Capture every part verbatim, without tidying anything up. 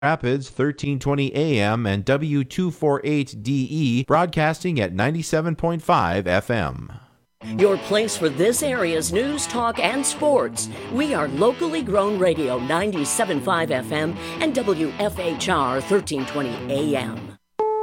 Rapids, thirteen twenty A M, and W two forty-eight D E, broadcasting at ninety-seven point five F M. Your place for this area's news, talk, and sports. We are locally grown radio, ninety-seven point five F M and W F H R, thirteen twenty A M.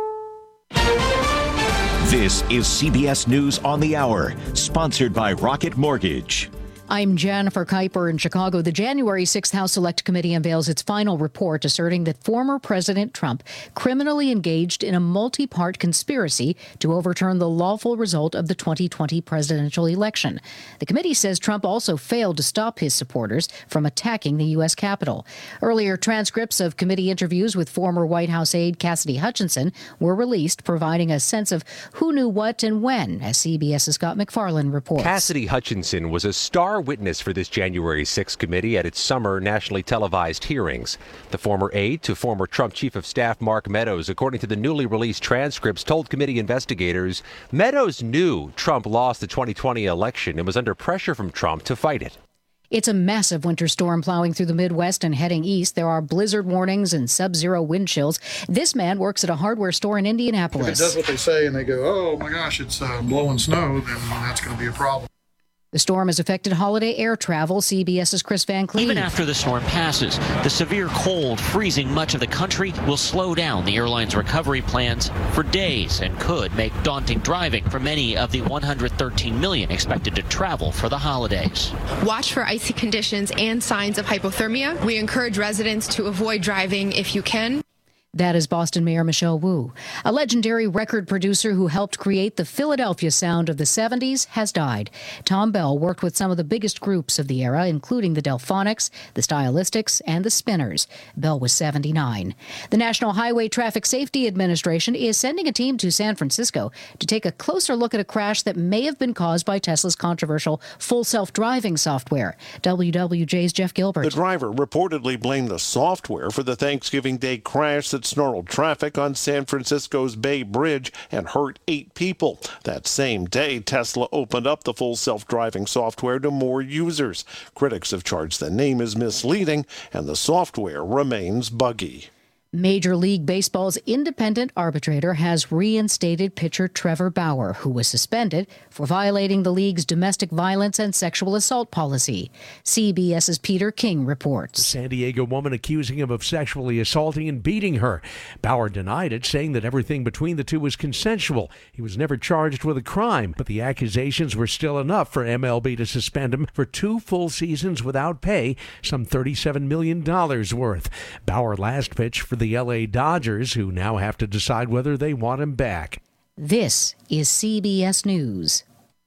This is C B S News on the Hour, sponsored by Rocket Mortgage. I'm Jennifer Kuiper in Chicago. The January sixth House Select Committee unveils its final report asserting that former President Trump criminally engaged in a multi-part conspiracy to overturn the lawful result of the twenty twenty presidential election. The committee says Trump also failed to stop his supporters from attacking the U S Capitol. Earlier, transcripts of committee interviews with former White House aide Cassidy Hutchinson were released, providing a sense of who knew what and when, as CBS's Scott McFarland reports. Cassidy Hutchinson was a star witness for this January sixth committee at its summer nationally televised hearings. The former aide to former Trump Chief of Staff Mark Meadows, according to the newly released transcripts, told committee investigators Meadows knew Trump lost the twenty twenty election and was under pressure from Trump to fight it. It's a massive winter storm plowing through the Midwest and heading east. There are blizzard warnings and sub-zero wind chills. This man works at a hardware store in Indianapolis. If it does what they say and they go, oh my gosh, it's uh, blowing snow, then that's going to be a problem. The storm has affected holiday air travel. CBS's Chris Van Cleve. Even after the storm passes, the severe cold freezing much of the country will slow down the airline's recovery plans for days and could make daunting driving for many of the one hundred thirteen million expected to travel for the holidays. Watch for icy conditions and signs of hypothermia. We encourage residents to avoid driving if you can. That is Boston Mayor Michelle Wu. A legendary record producer who helped create the Philadelphia sound of the seventies has died. Tom Bell worked with some of the biggest groups of the era, including the Delphonics, the Stylistics, and the Spinners. Bell was seventy-nine. The National Highway Traffic Safety Administration is sending a team to San Francisco to take a closer look at a crash that may have been caused by Tesla's controversial full self-driving software. W W J's Jeff Gilbert. The driver reportedly blamed the software for the Thanksgiving Day crash that snarled traffic on San Francisco's Bay Bridge and hurt eight people. That same day, Tesla opened up the full self-driving software to more users. Critics have charged the name as misleading, and the software remains buggy. Major League Baseball's independent arbitrator has reinstated pitcher Trevor Bauer, who was suspended for violating the league's domestic violence and sexual assault policy. CBS's Peter King reports. The San Diego woman accusing him of sexually assaulting and beating her. Bauer denied it, saying that everything between the two was consensual. He was never charged with a crime, but the accusations were still enough for M L B to suspend him for two full seasons without pay, some thirty-seven million dollars worth. Bauer last pitched for the L A Dodgers, who now have to decide whether they want him back. This is C B S News.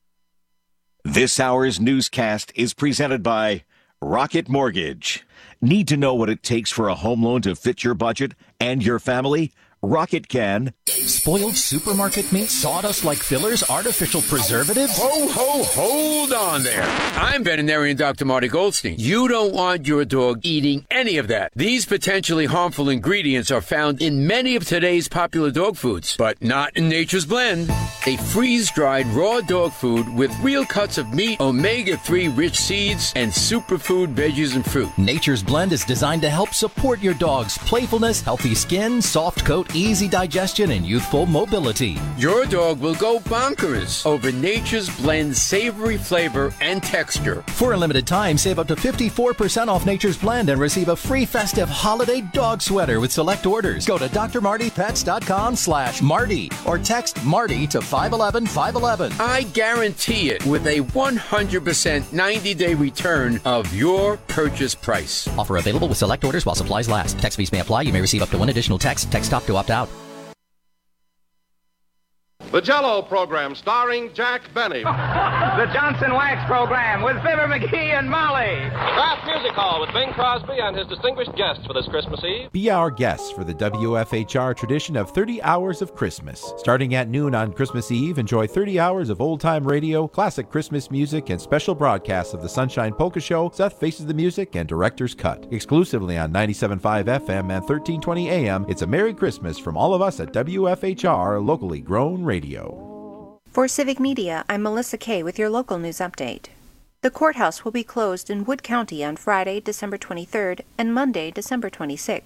This hour's newscast is presented by Rocket Mortgage. Need to know what it takes for a home loan to fit your budget and your family? Rocket can. Spoiled supermarket meat, sawdust like fillers, artificial preservatives? Ho, ho, hold on there. I'm veterinarian Doctor Marty Goldstein. You don't want your dog eating any of that. These potentially harmful ingredients are found in many of today's popular dog foods, but not in Nature's Blend. A freeze-dried raw dog food with real cuts of meat, omega three rich seeds, and superfood veggies and fruit. Nature's Blend is designed to help support your dog's playfulness, healthy skin, soft coat, easy digestion, and youthful mobility. Your dog will go bonkers over Nature's Blend savory flavor and texture. For a limited time, save up to fifty-four percent off Nature's Blend and receive a free festive holiday dog sweater with select orders. Go to d r marty pets dot com slash Marty or text Marty to five one one five one one. I guarantee it with a one hundred percent ninety-day return of your purchase price. Offer available with select orders while supplies last. Text fees may apply. You may receive up to one additional text. Text stop to opt out. The Jell-O program starring Jack Benny. The Johnson Wax program with Fibber McGee and Molly. Kraft Music Hall with Bing Crosby and his distinguished guests for this Christmas Eve. Be our guests for the W F H R tradition of thirty hours of Christmas. Starting at noon on Christmas Eve, enjoy thirty hours of old-time radio, classic Christmas music, and special broadcasts of the Sunshine Polka Show, Seth Faces the Music, and Director's Cut. Exclusively on ninety-seven point five F M and thirteen twenty A M, it's a Merry Christmas from all of us at W F H R, locally grown radio. For Civic Media, I'm Melissa Kay with your local news update. The courthouse will be closed in Wood County on Friday, December twenty-third, and Monday, December twenty-sixth.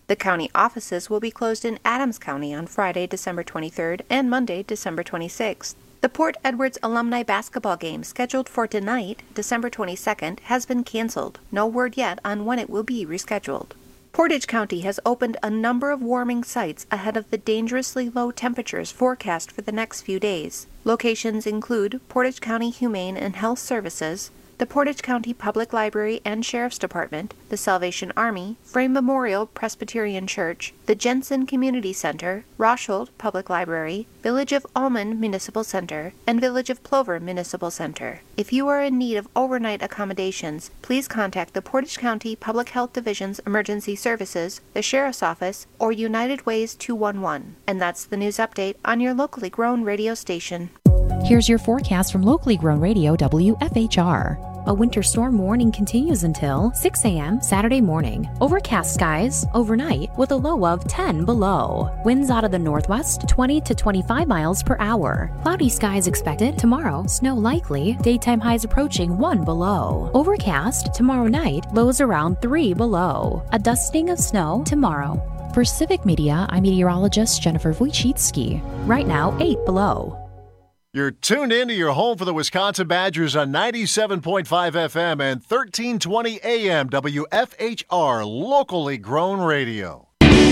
The county offices will be closed in Adams County on Friday, December twenty-third and Monday, December twenty-sixth. The Port Edwards alumni basketball game scheduled for tonight, December twenty-second, has been canceled. No word yet on when it will be rescheduled. Portage County has opened a number of warming sites ahead of the dangerously low temperatures forecast for the next few days. Locations include Portage County Humane and Health Services, the Portage County Public Library and Sheriff's Department, the Salvation Army, Frame Memorial Presbyterian Church, the Jensen Community Center, Roshold Public Library, Village of Almond Municipal Center, and Village of Plover Municipal Center. If you are in need of overnight accommodations, please contact the Portage County Public Health Division's Emergency Services, the Sheriff's Office, or United Ways two one one. And that's the news update on your locally grown radio station. Here's your forecast from locally grown radio W F H R. A winter storm warning continues until six a.m. Saturday morning. Overcast skies overnight with a low of ten below. Winds out of the northwest twenty to twenty-five miles per hour. Cloudy skies expected tomorrow. Snow likely. Daytime highs approaching one below. Overcast tomorrow night. Lows around three below. A dusting of snow tomorrow. For Civic Media, I'm meteorologist Jennifer Wojcicki. Right now, eight below. You're tuned in to your home for the Wisconsin Badgers on ninety-seven point five F M and thirteen twenty A M W F H R, locally grown radio.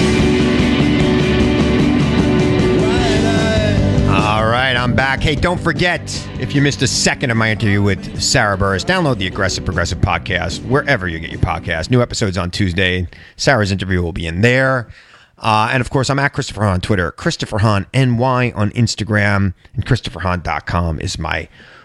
All right, I'm back. Hey, don't forget, if you missed a second of my interview with Sarah Burris, download the Aggressive Progressive podcast wherever you get your podcast. New episodes on Tuesday. Sarah's interview will be in there. Uh, and, of course, I'm at Christopher Hahn on Twitter, Christopher Hahn N Y on Instagram, and Christopher Hahn dot com is my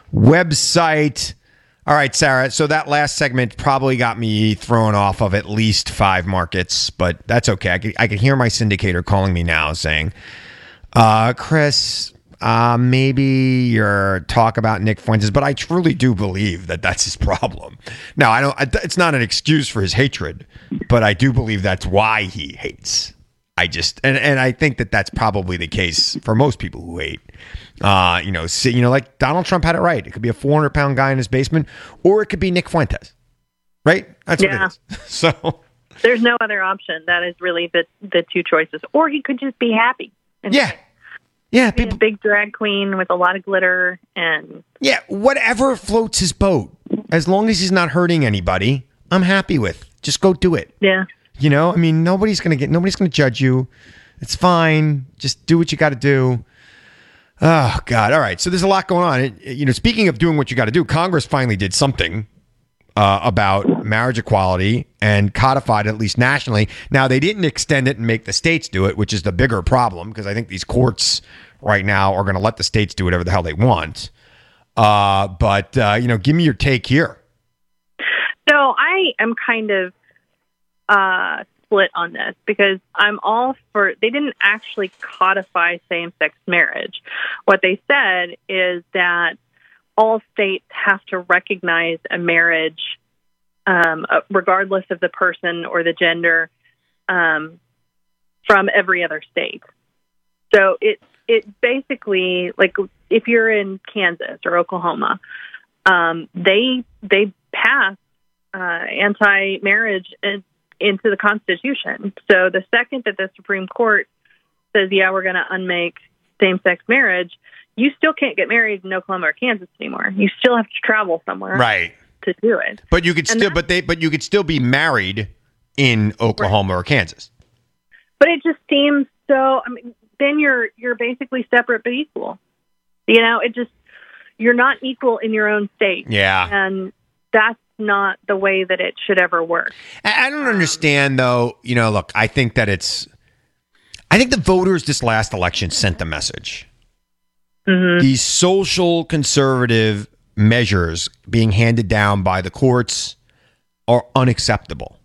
website. All right, Sarah, so that last segment probably got me thrown off of at least five markets, but that's okay. I could, I could hear my syndicator calling me now saying, uh, Chris, uh, maybe your talk about Nick Fuentes, but I truly do believe that that's his problem. Now, I don't. It's not an excuse for his hatred, but I do believe that's why he hates. I just, and, and I think that that's probably the case for most people who hate. Uh, you know, see, you know, like Donald Trump had it right. It could be a four hundred pound guy in his basement, or it could be Nick Fuentes, right? That's yeah. what it is. So there's no other option. That is really the the two choices. Or he could just be happy. And yeah, yeah, be a big drag queen with a lot of glitter and yeah, whatever floats his boat. As long as he's not hurting anybody, I'm happy with. Just go do it. Yeah. You know, I mean, nobody's going to get, nobody's going to judge you. It's fine. Just do what you got to do. Oh, God. All right. So there's a lot going on. It, you know, speaking of doing what you got to do, Congress finally did something uh, about marriage equality and codified it, at least nationally. Now, they didn't extend it and make the states do it, which is the bigger problem, because I think these courts right now are going to let the states do whatever the hell they want. Uh, but, uh, you know, give me your take here. So I am kind of uh, split on this because I'm all for, they didn't actually codify same-sex marriage. What they said is that all states have to recognize a marriage, um, regardless of the person or the gender, um, from every other state. So it it basically, like if you're in Kansas or Oklahoma, um, they they pass uh, anti-marriage in, into the Constitution. So the second that the Supreme Court says, yeah, we're going to unmake same-sex marriage, you still can't get married in Oklahoma or Kansas anymore. You still have to travel somewhere, right, to do it. But you could and still, but they, but you could still be married in Oklahoma right. or Kansas. But it just seems so. I mean, then you're you're basically separate but equal. You know, it just you're not equal in your own state. Yeah, and that's not the way that it should ever work. I don't understand, though. You know, look, I think that it's. I think the voters this last election sent the message. Mm-hmm. These social conservative measures being handed down by the courts are unacceptable.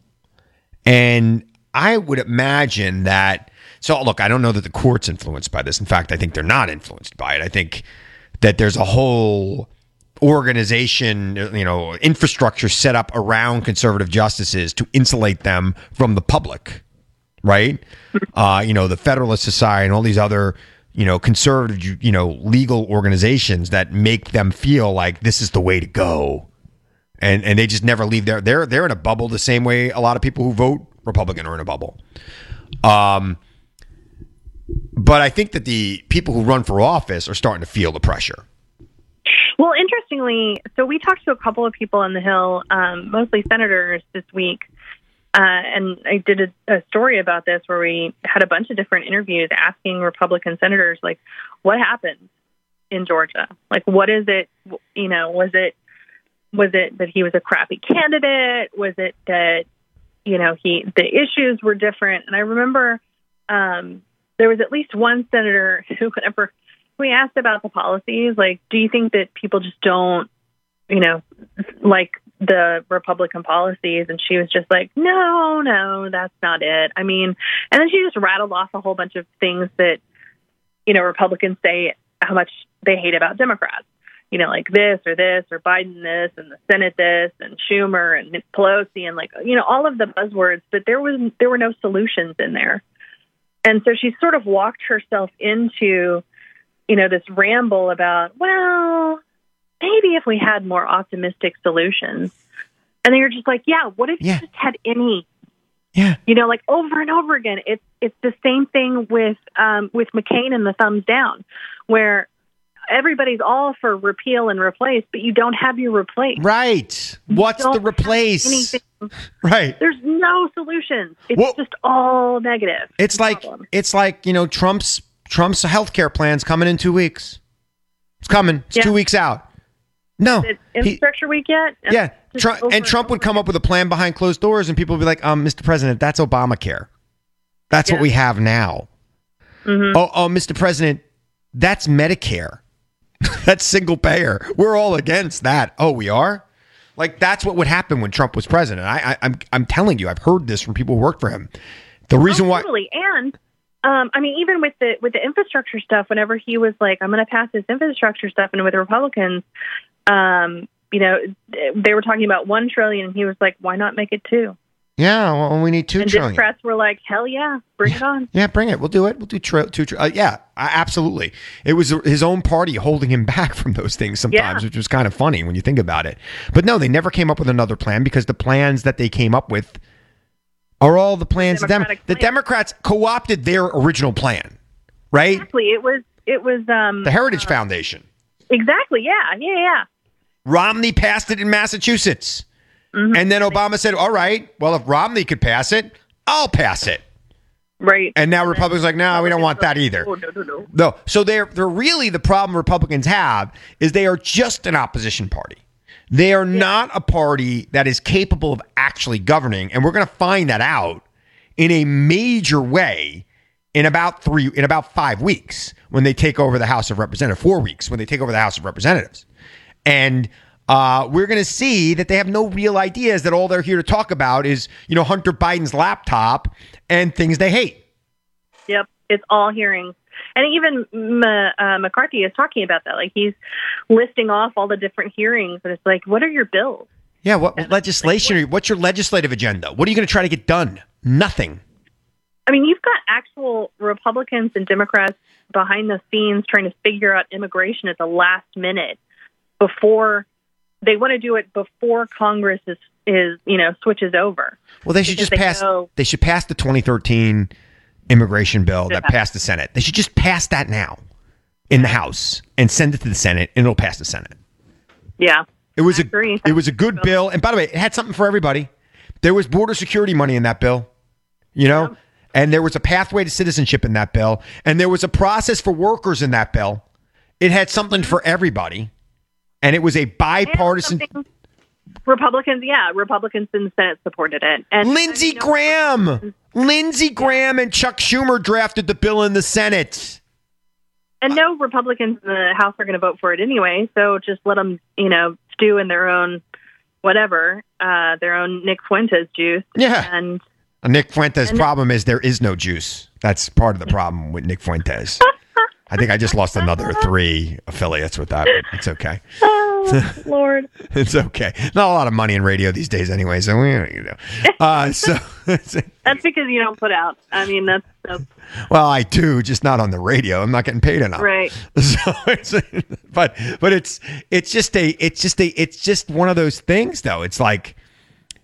And I would imagine that, so look, I don't know that the court's influenced by this. In fact, I think they're not influenced by it. I think that there's a whole organization, you know, infrastructure set up around conservative justices to insulate them from the public, right? Uh, you know, the Federalist Society and all these other, you know, conservative, you know, legal organizations that make them feel like this is the way to go. And and they just never leave there. They're they're in a bubble the same way a lot of people who vote Republican are in a bubble. Um, but I think that the people who run for office are starting to feel the pressure. Well, interestingly, so we talked to a couple of people on the Hill, um, mostly senators this week, uh, and I did a, a story about this where we had a bunch of different interviews asking Republican senators, like, what happened in Georgia? Like, what is it, you know, was it, was it that he was a crappy candidate? Was it that, you know, he, the issues were different? And I remember um, there was at least one senator who, whenever we asked about the policies, like, do you think that people just don't, you know, like the Republican policies? And she was just like, no, no, that's not it. I mean, and then she just rattled off a whole bunch of things that, you know, Republicans say how much they hate about Democrats. You know, like this or this or Biden this and the Senate this and Schumer and Pelosi and, like, you know, all of the buzzwords, but there was there were no solutions in there. And so she sort of walked herself into, you know, this ramble about, well, maybe if we had more optimistic solutions. And then you're just like, yeah, what if yeah. you just had any? Yeah. You know, like over and over again. It's it's the same thing with um, with McCain and the thumbs down, where everybody's all for repeal and replace, but you don't have your replace. Right. What's the replace? Right. There's no solutions. It's well, just all negative. It's like problem. it's like, you know, Trump's Trump's healthcare plan's coming in two weeks. It's coming. It's yeah. two weeks out. No. Is it infrastructure he, week yet? And yeah. Trump, and Trump would come up with a plan behind closed doors, and people would be like, um, Mister President, that's Obamacare. That's yeah. what we have now. Mm-hmm. Oh, oh, Mister President, that's Medicare. That's single payer. We're all against that. Oh, we are? Like, that's what would happen when Trump was president. I, I, I'm I'm telling you, I've heard this from people who work for him. The reason oh, why... Totally. And, um, I mean, even with the with the infrastructure stuff, whenever he was like, I'm going to pass this infrastructure stuff, and with the Republicans, um, you know, they were talking about one trillion, and he was like, why not make it two? Yeah, well, we need two and trillion. Democrats were like, hell yeah, bring it on. Yeah, bring it. We'll do it. We'll do tri- two trillion. Uh, yeah, absolutely. It was his own party holding him back from those things sometimes, yeah. which was kind of funny when you think about it. But no, they never came up with another plan because the plans that they came up with are all the plans. The, Dem- plan. the Democrats co-opted their original plan, right? Exactly. It was, it was um, the Heritage uh, Foundation. Exactly. Yeah, yeah, yeah. Romney passed it in Massachusetts. Mm-hmm. And then Obama said, all right, well, if Romney could pass it, I'll pass it. Right. And now Republicans are like, no, we don't want that either. Oh, no, no, no. No. So they're, they're really, the problem Republicans have is they are just an opposition party. They are yeah. not a party that is capable of actually governing. And we're going to find that out in a major way in about three, in about five weeks when they take over the House of Representatives, four weeks when they take over the House of Representatives. And Uh, we're going to see that they have no real ideas, that all they're here to talk about is, you know, Hunter Biden's laptop and things they hate. Yep. It's all hearings. And even M- uh, McCarthy is talking about that. Like, he's listing off all the different hearings. And it's like, what are your bills? Yeah. What and legislation? Like, what, what's your legislative agenda? What are you going to try to get done? Nothing. I mean, you've got actual Republicans and Democrats behind the scenes trying to figure out immigration at the last minute before... They want to do it before Congress is, is, you know, switches over. Well, they should just they pass. Know, they should pass the twenty thirteen immigration bill that passed the Senate. They should just pass that now in the House and send it to the Senate, and it'll pass the Senate. Yeah, it was I a agree. It was a good bill, and by the way, it had something for everybody. There was border security money in that bill, you know, yeah. and there was a pathway to citizenship in that bill, and there was a process for workers in that bill. It had something for everybody. And it was a bipartisan. Republicans, yeah, Republicans in the Senate supported it. And Lindsey you know, Graham, Lindsey Graham, and Chuck Schumer drafted the bill in the Senate. And no Republicans in the House are going to vote for it anyway. So just let them, you know, stew in their own whatever, uh, their own Nick Fuentes juice. Yeah. And Nick Fuentes' and problem is there is no juice. That's part of the problem with Nick Fuentes. I think I just lost another three affiliates with that, but it's okay. Oh, Lord. It's okay. Not a lot of money in radio these days anyway, so we, you know. Uh, so that's because you don't put out. I mean, that's, that's... Well, I do, just not on the radio. I'm not getting paid enough. Right. So it's, but but it's it's just a it's just a it's just one of those things though. It's like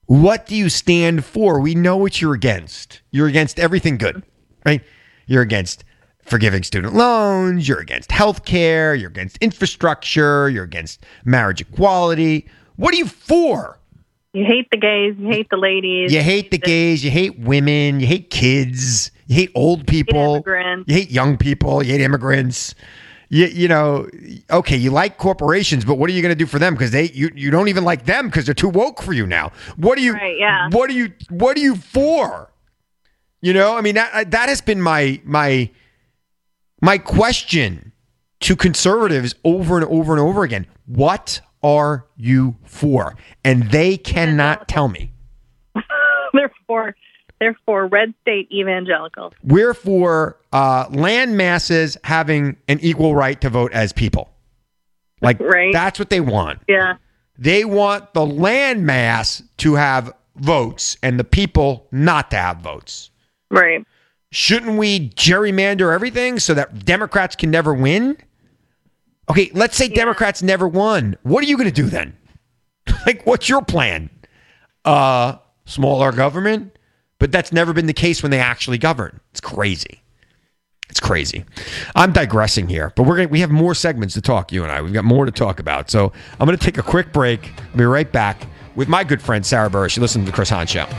What do you stand for? We know what you're against. You're against everything good, right? You're against forgiving student loans. You're against health care. You're against infrastructure. You're against marriage equality. What are you for? You hate the gays. You hate the ladies. You hate the gays. You hate women. You hate kids. You hate old people. Immigrants. You hate young people. You hate immigrants. You, you know, okay, you like corporations, but what are you going to do for them? Because they you, you don't even like them because they're too woke for you now. What are you? Right, yeah. What are you? What are you for? You know, I mean that that has been my my my question to conservatives over and over and over again. What are you for? And they cannot tell me. They're for they're for red state evangelicals. We're for uh, land masses having an equal right to vote as people. Like, right. That's what they want. Yeah. They want the land mass to have votes and the people not to have votes. Right. Shouldn't we gerrymander everything so that Democrats can never win? Okay, let's say yeah. Democrats never won. What are you going to do then? Like, what's your plan? Uh, smaller government? But that's never been the case when they actually govern. It's crazy. It's crazy. I'm digressing here, but we're gonna, we have more segments to talk, you and I. We've got more to talk about. So I'm going to take a quick break. I'll be right back with my good friend, Sarah Burris. You listen to The Chris Hahn Show.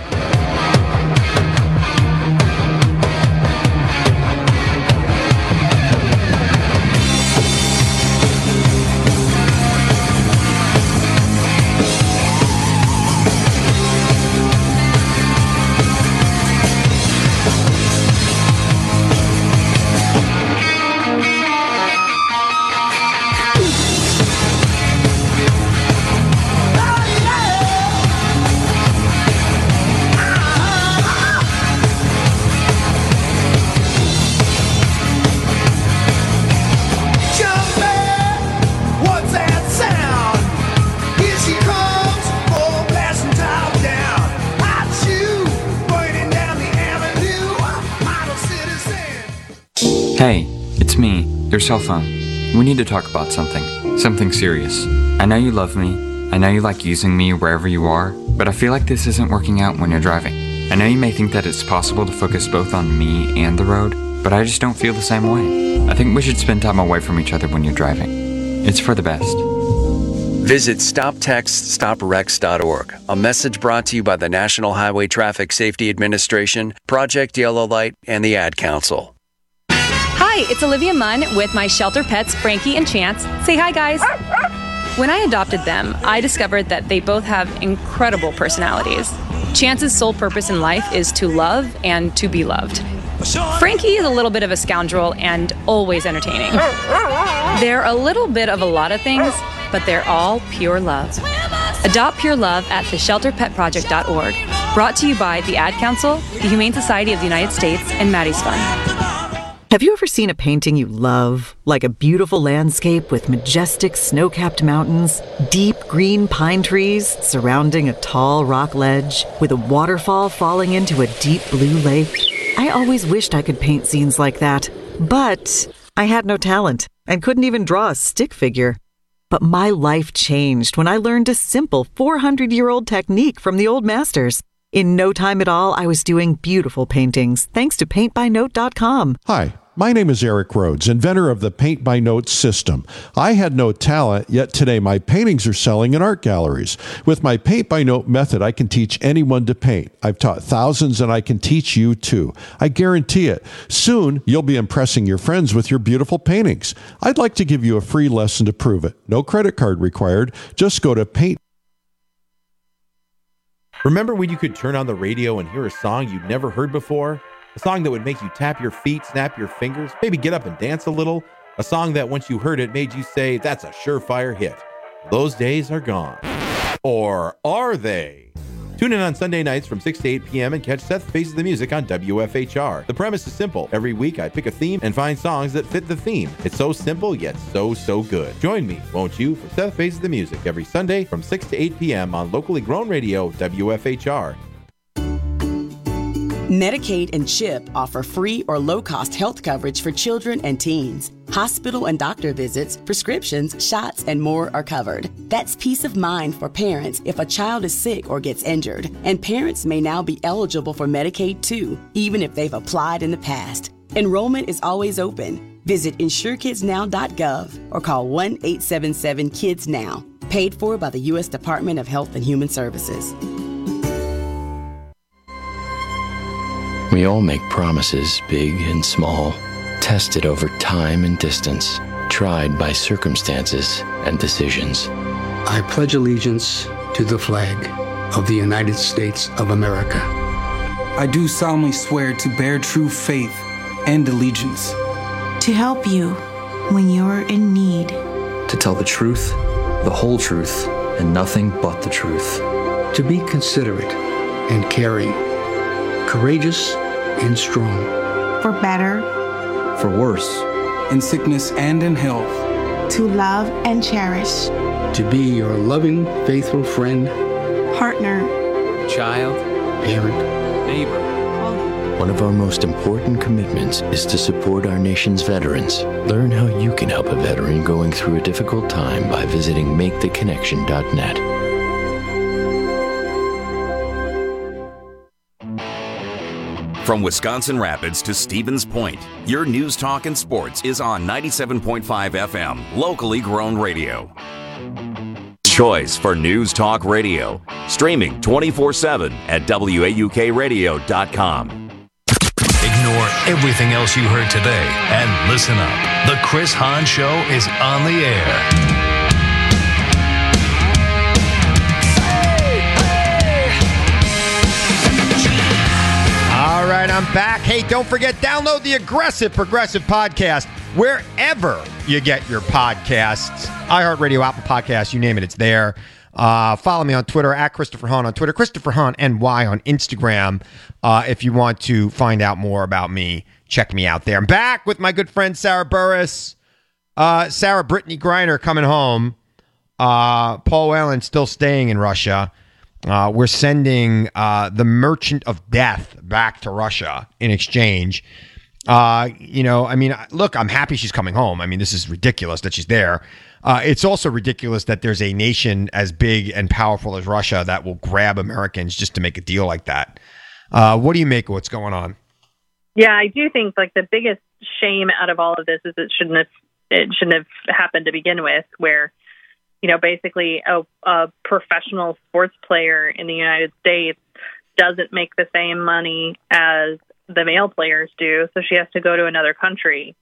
Hey, it's me, your cell phone. We need to talk about something. Something serious. I know you love me. I know you like using me wherever you are, but I feel like this isn't working out when you're driving. I know you may think that it's possible to focus both on me and the road, but I just don't feel the same way. I think we should spend time away from each other when you're driving. It's for the best. Visit stop text stop wrecks dot org. A message brought to you by the National Highway Traffic Safety Administration, Project Yellow Light, and the Ad Council. Hi, it's Olivia Munn with my shelter pets, Frankie and Chance. Say hi, guys. When I adopted them, I discovered that they both have incredible personalities. Chance's sole purpose in life is to love and to be loved. Frankie is a little bit of a scoundrel and always entertaining. They're a little bit of a lot of things, but they're all pure love. Adopt pure love at the shelter pet project dot org. Brought to you by the Ad Council, the Humane Society of the United States, and Maddie's Fund. Have you ever seen a painting you love? Like a beautiful landscape with majestic snow-capped mountains, deep green pine trees surrounding a tall rock ledge, with a waterfall falling into a deep blue lake? I always wished I could paint scenes like that, but I had no talent and couldn't even draw a stick figure. But my life changed when I learned a simple four hundred year old technique from the old masters. In no time at all, I was doing beautiful paintings thanks to paint by note dot com. Hi. My name is Eric Rhodes, inventor of the Paint by Note system. I had no talent, yet today my paintings are selling in art galleries. With my Paint by Note method, I can teach anyone to paint. I've taught thousands, and I can teach you too. I guarantee it. Soon, you'll be impressing your friends with your beautiful paintings. I'd like to give you a free lesson to prove it. No credit card required. Just go to Paint. Remember when you could turn on the radio and hear a song you'd never heard before? A song that would make you tap your feet, snap your fingers, maybe get up and dance a little. A song that once you heard it made you say, that's a surefire hit. Those days are gone. Or are they? Tune in on Sunday nights from six to eight p.m. and catch Seth Faces the Music on W F H R. The premise is simple. Every week I pick a theme and find songs that fit the theme. It's so simple, yet so, so good. Join me, won't you, for Seth Faces the Music every Sunday from six to eight p.m. on locally grown radio W F H R. Medicaid and CHIP offer free or low-cost health coverage for children and teens. Hospital and doctor visits, prescriptions, shots, and more are covered. That's peace of mind for parents if a child is sick or gets injured. And parents may now be eligible for Medicaid too, even if they've applied in the past. Enrollment is always open. Visit insure kids now dot gov or call one eight seven seven kids now. Paid for by the U S Department of Health and Human Services. We all make promises, big and small, tested over time and distance, tried by circumstances and decisions. I pledge allegiance to the flag of the United States of America. I do solemnly swear to bear true faith and allegiance. To help you when you're in need. To tell the truth, the whole truth, and nothing but the truth. To be considerate and caring, courageous and strong. For better. For worse. In sickness and in health. To love and cherish. To be your loving, faithful friend. Partner. Child. Parent. Neighbor. One of our most important commitments is to support our nation's veterans. Learn how you can help a veteran going through a difficult time by visiting make the connection dot net. From Wisconsin Rapids to Stevens Point, your news, talk, and sports is on ninety-seven point five F M, locally grown radio. Choice for News Talk Radio. Streaming twenty-four seven at W A U K radio dot com. Ignore everything else you heard today and listen up. The Chris Hahn Show is on the air. All right, I'm back. Hey, don't forget, download the Aggressive Progressive Podcast wherever you get your podcasts. iHeartRadio, Apple Podcasts, you name it, it's there. Uh, follow me on Twitter, at Christopher Hahn on Twitter, Christopher Hahn N Y on Instagram. Uh, if you want to find out more about me, check me out there. I'm back with my good friend Sarah Burris. Uh, Sarah Brittany Griner coming home. Uh, Paul Whelan still staying in Russia. Uh, we're sending uh, the Merchant of Death back to Russia in exchange. Uh, you know, I mean, look, I'm happy she's coming home. I mean, this is ridiculous that she's there. Uh, it's also ridiculous that there's a nation as big and powerful as Russia that will grab Americans just to make a deal like that. Uh, what do you make of what's going on? Yeah, I do think like the biggest shame out of all of this is it shouldn't have it shouldn't have happened to begin with, where, you know, basically a, a professional sports player in the United States doesn't make the same money as the male players do, so she has to go to another country,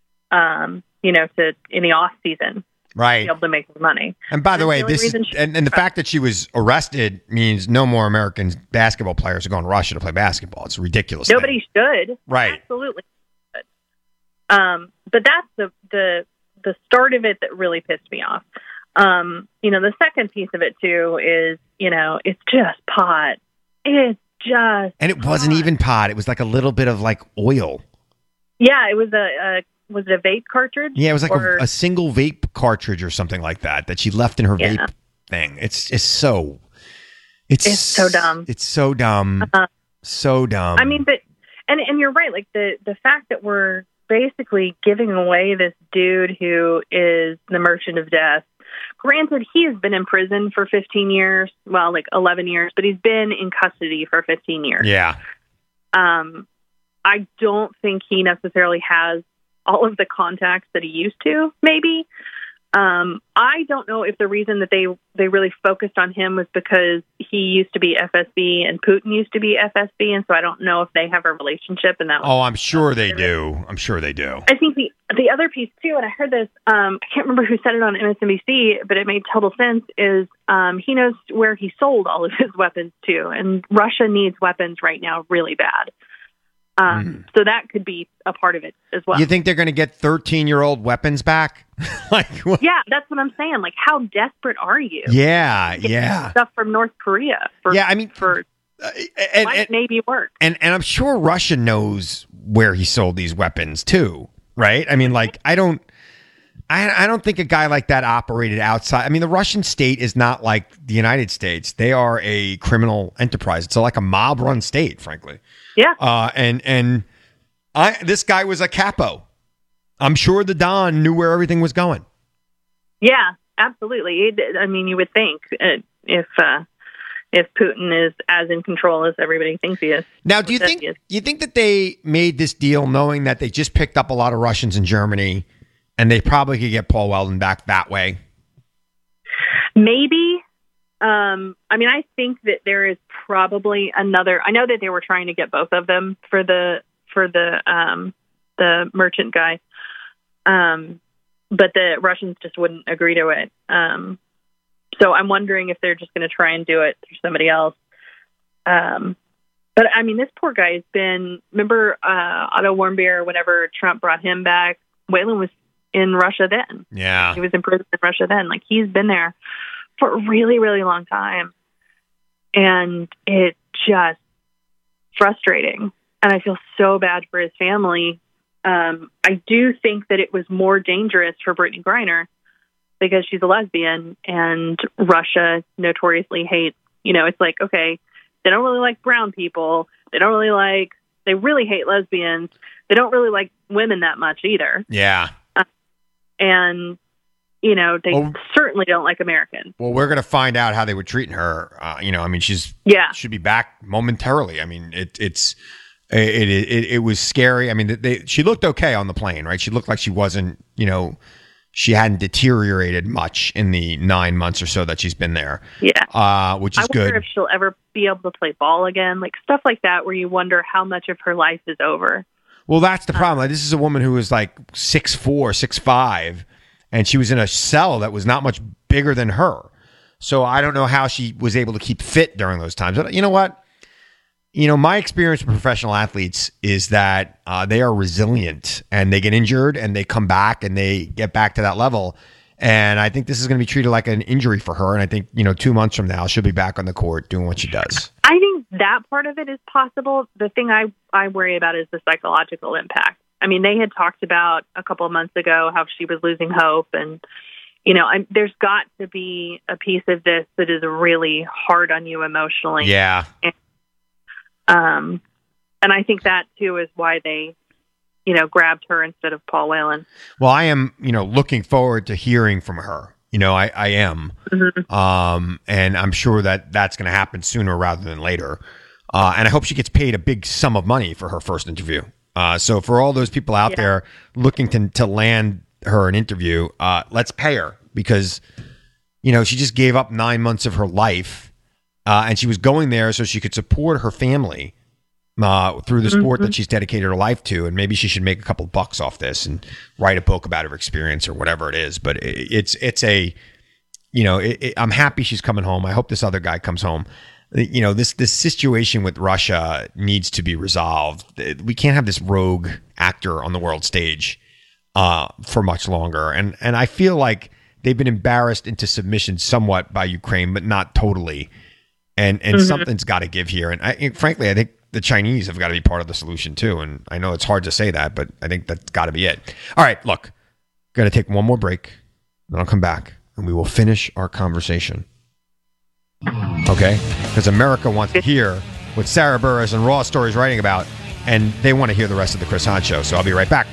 um, you know, to in the off season, right, to be able to make money. And by the way, the this is, she- and, and the fact that she was arrested means no more American basketball players are going to Russia to play basketball. It's a ridiculous. Nobody thing. should, right? Absolutely. Should. Um, but that's the the the start of it that really pissed me off. Um, you know, the second piece of it too is, you know, it's just pot. It's just And it wasn't even pot. It was like a little bit of like oil. Yeah, it was a, a was it a vape cartridge? Yeah, it was like or, a, a single vape cartridge or something like that that she left in her yeah. vape thing. It's it's so it's, it's so dumb. It's so dumb. Uh, so dumb. I mean, but and and you're right. Like the the fact that we're basically giving away this dude who is the Merchant of Death. Granted, he has been in prison for fifteen years, well, like eleven years, but he's been in custody for fifteen years. Yeah. Um, I don't think he necessarily has all of the contacts that he used to, maybe. Um, I don't know if the reason that they, they really focused on him was because he used to be F S B and Putin used to be F S B, and so I don't know if they have a relationship. And that was Oh, I'm sure they do. I'm sure they do. I think the the other piece too, and I heard this, um, I can't remember who said it on M S N B C, but it made total sense, is um, he knows where he sold all of his weapons to, and Russia needs weapons right now really bad. Um, mm. So that could be a part of it as well. You think they're going to get thirteen-year-old weapons back? like, what? Yeah, that's what I'm saying. Like, how desperate are you? Yeah, yeah. Stuff from North Korea. For, yeah, I mean, for uh, and, might and, maybe work. And and I'm sure Russia knows where he sold these weapons too, right? I mean, like, I don't, I I don't think a guy like that operated outside. I mean, the Russian state is not like the United States. They are a criminal enterprise. It's like a mob-run state, frankly. Yeah. Uh, and and I this guy was a capo. I'm sure the Don knew where everything was going. Yeah, absolutely. I mean, you would think uh, if uh, if Putin is as in control as everybody thinks he is. Now, do you think you think that they made this deal knowing that they just picked up a lot of Russians in Germany, and they probably could get Paul Whelan back that way? Maybe. Um, I mean, I think that there is probably another. I know that they were trying to get both of them for the for the um, the merchant guy, um, but the Russians just wouldn't agree to it. Um, so I'm wondering if they're just going to try and do it through somebody else. Um, but I mean, this poor guy has been. Remember uh, Otto Warmbier? Whenever Trump brought him back, Whelan was in Russia then. Yeah, he was in prison in Russia then. Like he's been there for a really, really long time. And it's just frustrating. And I feel so bad for his family. Um, I do think that it was more dangerous for Brittany Griner because she's a lesbian and Russia notoriously hates, you know, it's like, okay, they don't really like brown people. They don't really like, they really hate lesbians. They don't really like women that much either. Yeah. Uh, and, you know, they well, certainly don't like Americans. Well, we're going to find out how they were treating her. Uh, you know, I mean, she's yeah should be back momentarily. I mean, it, it's it, it it it was scary. I mean, they, she looked okay on the plane, right? She looked like she wasn't, you know, she hadn't deteriorated much in the nine months or so that she's been there. Yeah, uh, which is I wonder good. If she'll ever be able to play ball again, like stuff like that, where you wonder how much of her life is over. Well, that's the problem. Like, this is a woman who was like six four, six five. And she was in a cell that was not much bigger than her. So I don't know how she was able to keep fit during those times. But you know what? You know, my experience with professional athletes is that uh, they are resilient and they get injured and they come back and they get back to that level. And I think this is going to be treated like an injury for her. And I think, you know, two months from now, she'll be back on the court doing what she does. I think that part of it is possible. The thing I, I worry about is the psychological impact. I mean, they had talked about a couple of months ago how she was losing hope. And, you know, I'm, there's got to be a piece of this that is really hard on you emotionally. Yeah. And, um, and I think that, too, is why they, you know, grabbed her instead of Paul Whelan. Well, I am, you know, looking forward to hearing from her. You know, I, I am. Mm-hmm. Um, and I'm sure that that's going to happen sooner rather than later. Uh, and I hope she gets paid a big sum of money for her first interview. Uh, so for all those people out yeah. there looking to to land her an interview, uh, let's pay her because, you know, she just gave up nine months of her life uh, and she was going there so she could support her family uh, through the sport mm-hmm. that she's dedicated her life to. And maybe she should make a couple of bucks off this and write a book about her experience or whatever it is. But it, it's it's a, you know, it, it, I'm happy she's coming home. I hope this other guy comes home. You know, this this situation with Russia needs to be resolved. We can't have this rogue actor on the world stage uh, for much longer. And and I feel like they've been embarrassed into submission somewhat by Ukraine, but not totally. And and mm-hmm. something's got to give here. And I, frankly, I think the Chinese have got to be part of the solution too. And I know it's hard to say that, but I think that's got to be it. All right, look, got to take one more break, then I'll come back and we will finish our conversation. Okay, because America wants to hear what Sarah Burris and Raw Story is writing about, and they want to hear the rest of the Chris Hahn Show. So I'll be right back.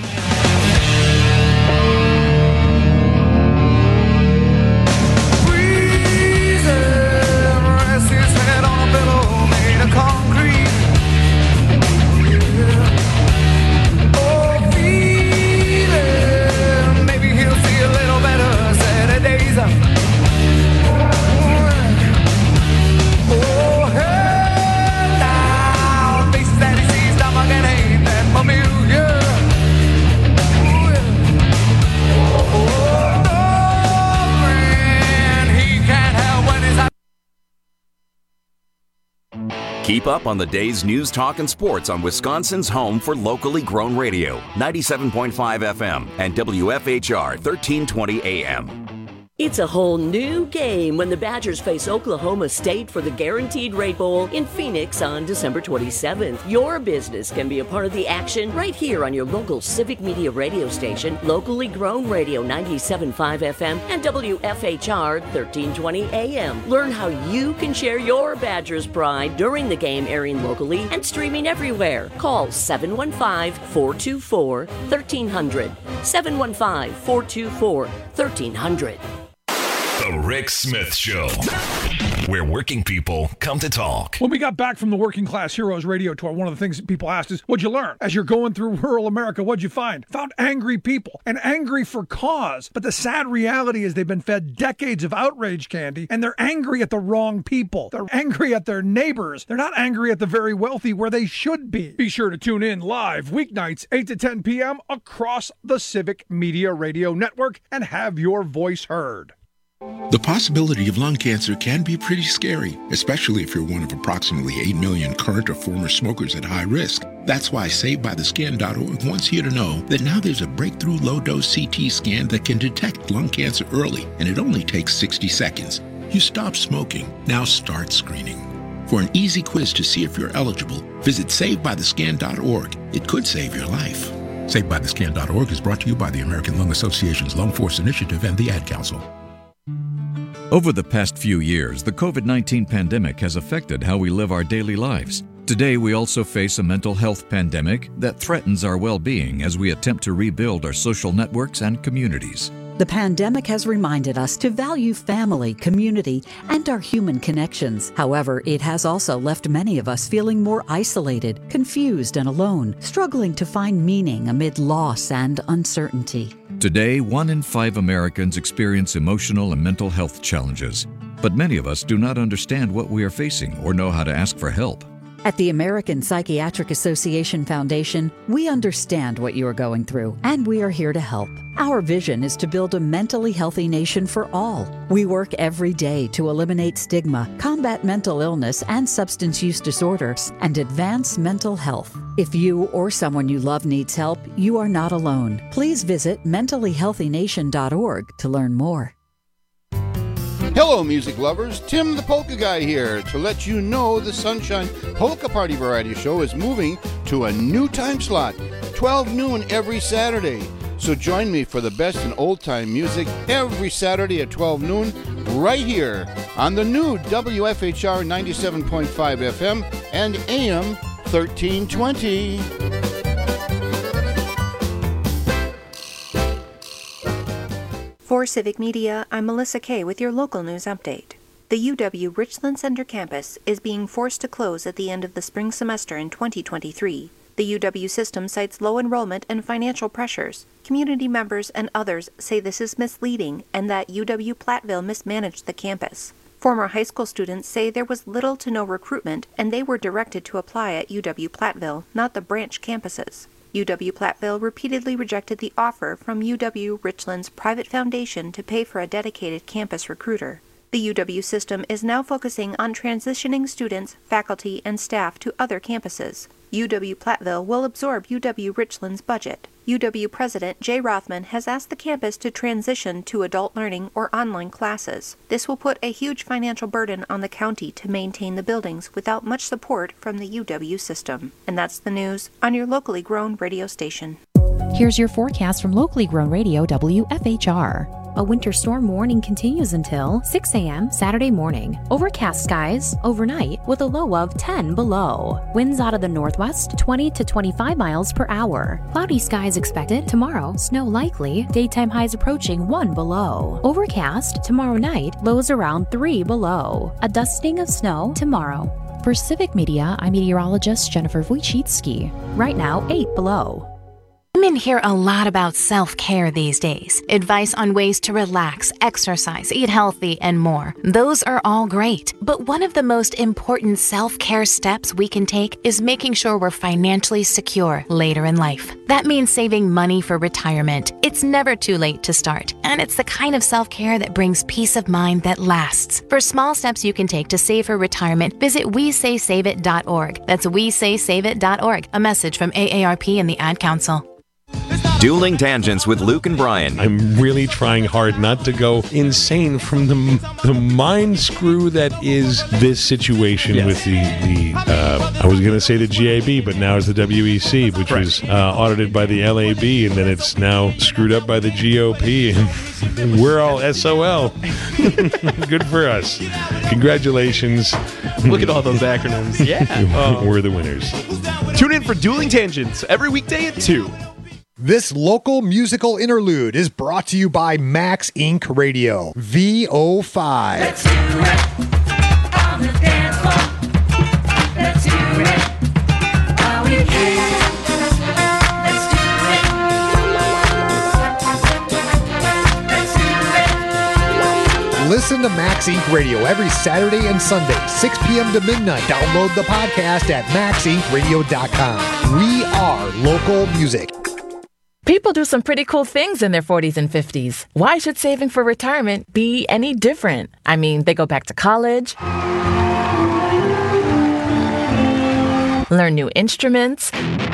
Keep up on the day's news, talk, and sports on Wisconsin's home for locally grown radio, ninety-seven point five F M and W F H R thirteen twenty A M. It's a whole new game when the Badgers face Oklahoma State for the Guaranteed Rate Bowl in Phoenix on December twenty-seventh. Your business can be a part of the action right here on your local Civic Media radio station, locally grown radio ninety-seven point five F M and W F H R thirteen twenty A M. Learn how you can share your Badgers pride during the game, airing locally and streaming everywhere. Call seven one five, four two four, one three zero zero. seven one five, four two four, one three zero zero. The Rick Smith Show, where working people come to talk. When we got back from the Working Class Heroes radio tour, one of the things that people asked is, what'd you learn? As you're going through rural America, what'd you find? Found angry people, and angry for cause. But the sad reality is they've been fed decades of outrage candy, and they're angry at the wrong people. They're angry at their neighbors. They're not angry at the very wealthy where they should be. Be sure to tune in live weeknights, eight to ten p.m. across the Civic Media Radio Network and have your voice heard. The possibility of lung cancer can be pretty scary, especially if you're one of approximately eight million current or former smokers at high risk. That's why Saved By The Scan dot org wants you to know that now there's a breakthrough low-dose C T scan that can detect lung cancer early, and it only takes sixty seconds. You stop smoking, now start screening. For an easy quiz to see if you're eligible, visit Saved By The Scan dot org. It could save your life. Saved By The Scan dot org is brought to you by the American Lung Association's Lung Force Initiative and the Ad Council. Over the past few years, the COVID nineteen pandemic has affected how we live our daily lives. Today, we also face a mental health pandemic that threatens our well-being as we attempt to rebuild our social networks and communities. The pandemic has reminded us to value family, community, and our human connections. However, it has also left many of us feeling more isolated, confused, and alone, struggling to find meaning amid loss and uncertainty. Today, one in five Americans experience emotional and mental health challenges, but many of us do not understand what we are facing or know how to ask for help. At the American Psychiatric Association Foundation, we understand what you are going through, and we are here to help. Our vision is to build a mentally healthy nation for all. We work every day to eliminate stigma, combat mental illness and substance use disorders, and advance mental health. If you or someone you love needs help, you are not alone. Please visit mentally healthy nation dot org to learn more. Hello, music lovers. Tim the Polka Guy here to let you know the Sunshine Polka Party Variety Show is moving to a new time slot, twelve noon every Saturday. So join me for the best in old-time music every Saturday at twelve noon right here on the new W F H R ninety-seven point five F M and A M thirteen twenty. For Civic Media, I'm Melissa Kay with your local news update. The U W Richland Center campus is being forced to close at the end of the spring semester in twenty twenty-three. The U W system cites low enrollment and financial pressures. Community members and others say this is misleading and that U W Platteville mismanaged the campus. Former high school students say there was little to no recruitment and they were directed to apply at U W Platteville, not the branch campuses. U W Platteville repeatedly rejected the offer from U W Richland's private foundation to pay for a dedicated campus recruiter. The U W system is now focusing on transitioning students, faculty, and staff to other campuses. U W Platteville will absorb U W Richland's budget. U W President Jay Rothman has asked the campus to transition to adult learning or online classes. This will put a huge financial burden on the county to maintain the buildings without much support from the U W system. And that's the news on your locally grown radio station. Here's your forecast from locally grown radio W F H R. A winter storm warning continues until six a.m. Saturday morning. Overcast skies overnight with a low of ten below. Winds out of the northwest twenty to twenty-five miles per hour. Cloudy skies expected tomorrow. Snow likely. Daytime highs approaching one below. Overcast tomorrow night. Lows around three below. A dusting of snow tomorrow. For Civic Media, I'm meteorologist Jennifer Wojcicki. Right now, eight below. Women hear a lot about self-care these days. Advice on ways to relax, exercise, eat healthy, and more. Those are all great. But one of the most important self-care steps we can take is making sure we're financially secure later in life. That means saving money for retirement. It's never too late to start. And it's the kind of self-care that brings peace of mind that lasts. For small steps you can take to save for retirement, visit we say save it dot org. That's we say save it dot org. A message from A A R P and the Ad Council. It's not Dueling Tangents with Luke and Brian. I'm really trying hard not to go insane from the the mind screw that is this situation yes. with the, the uh, I was going to say the G A B, but now it's the W E C, which right. was uh, audited by the L A B, and then it's now screwed up by the G O P, and we're all S O L. Good for us. Congratulations. Look at all those acronyms. Yeah. Um, we're the winners. Tune in for Dueling Tangents every weekday at two. This local musical interlude is brought to you by Max Incorporated. Radio, V O five. Let's do it on the dance floor. Let's do it while we can. Let's do it. Let's do it. Listen to Max Incorporated. Radio every Saturday and Sunday, six p.m. to midnight. Download the podcast at max inc radio dot com. We are local music. People do some pretty cool things in their forties and fifties. Why should saving for retirement be any different? I mean, they go back to college, learn new instruments,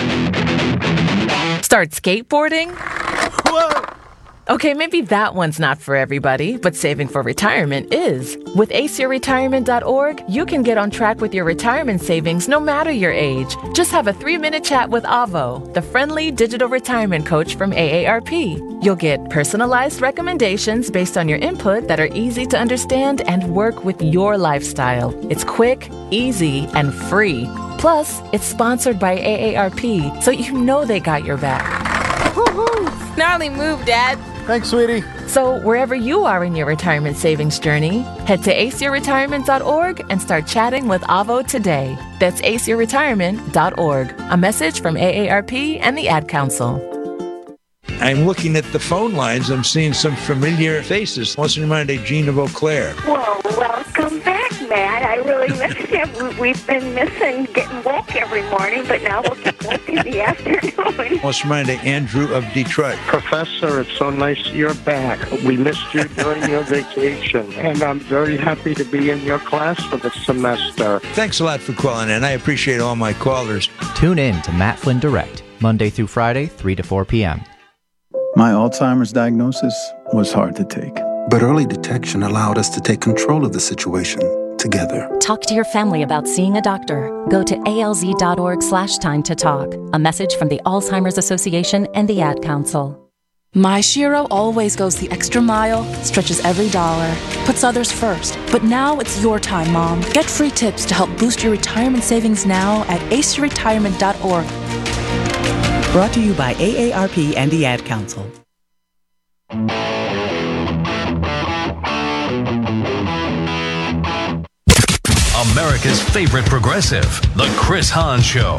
start skateboarding. Whoa! Okay, maybe that one's not for everybody, but saving for retirement is. With ace your retirement dot org, you can get on track with your retirement savings no matter your age. Just have a three-minute chat with Avo, the friendly digital retirement coach from A A R P. You'll get personalized recommendations based on your input that are easy to understand and work with your lifestyle. It's quick, easy, and free. Plus, it's sponsored by A A R P, so you know they got your back. Woo-hoo! Gnarly move, Dad. Thanks, sweetie. So wherever you are in your retirement savings journey, head to ace your retirement dot org and start chatting with Avo today. That's ace your retirement dot org. A message from A A R P and the Ad Council. I'm looking at the phone lines. I'm seeing some familiar faces. What's in mind of Jean of Eau Claire? Well, welcome back, Matt. I really miss you. We've been missing getting woke every morning, but now we'll get woke in the afternoon. What's in mind of Andrew of Detroit? Professor, it's so nice you're back. We missed you during your vacation, and I'm very happy to be in your class for the semester. Thanks a lot for calling in. I appreciate all my callers. Tune in to Matt Flynn Direct, Monday through Friday, three to four p.m. My Alzheimer's diagnosis was hard to take. But early detection allowed us to take control of the situation together. Talk to your family about seeing a doctor. Go to A L Z dot org slash time to talk. A message from the Alzheimer's Association and the Ad Council. My Shiro always goes the extra mile, stretches every dollar, puts others first. But now it's your time, Mom. Get free tips to help boost your retirement savings now at ace your retirement dot org. Brought to you by A A R P and the Ad Council. America's favorite progressive, The Chris Hahn Show.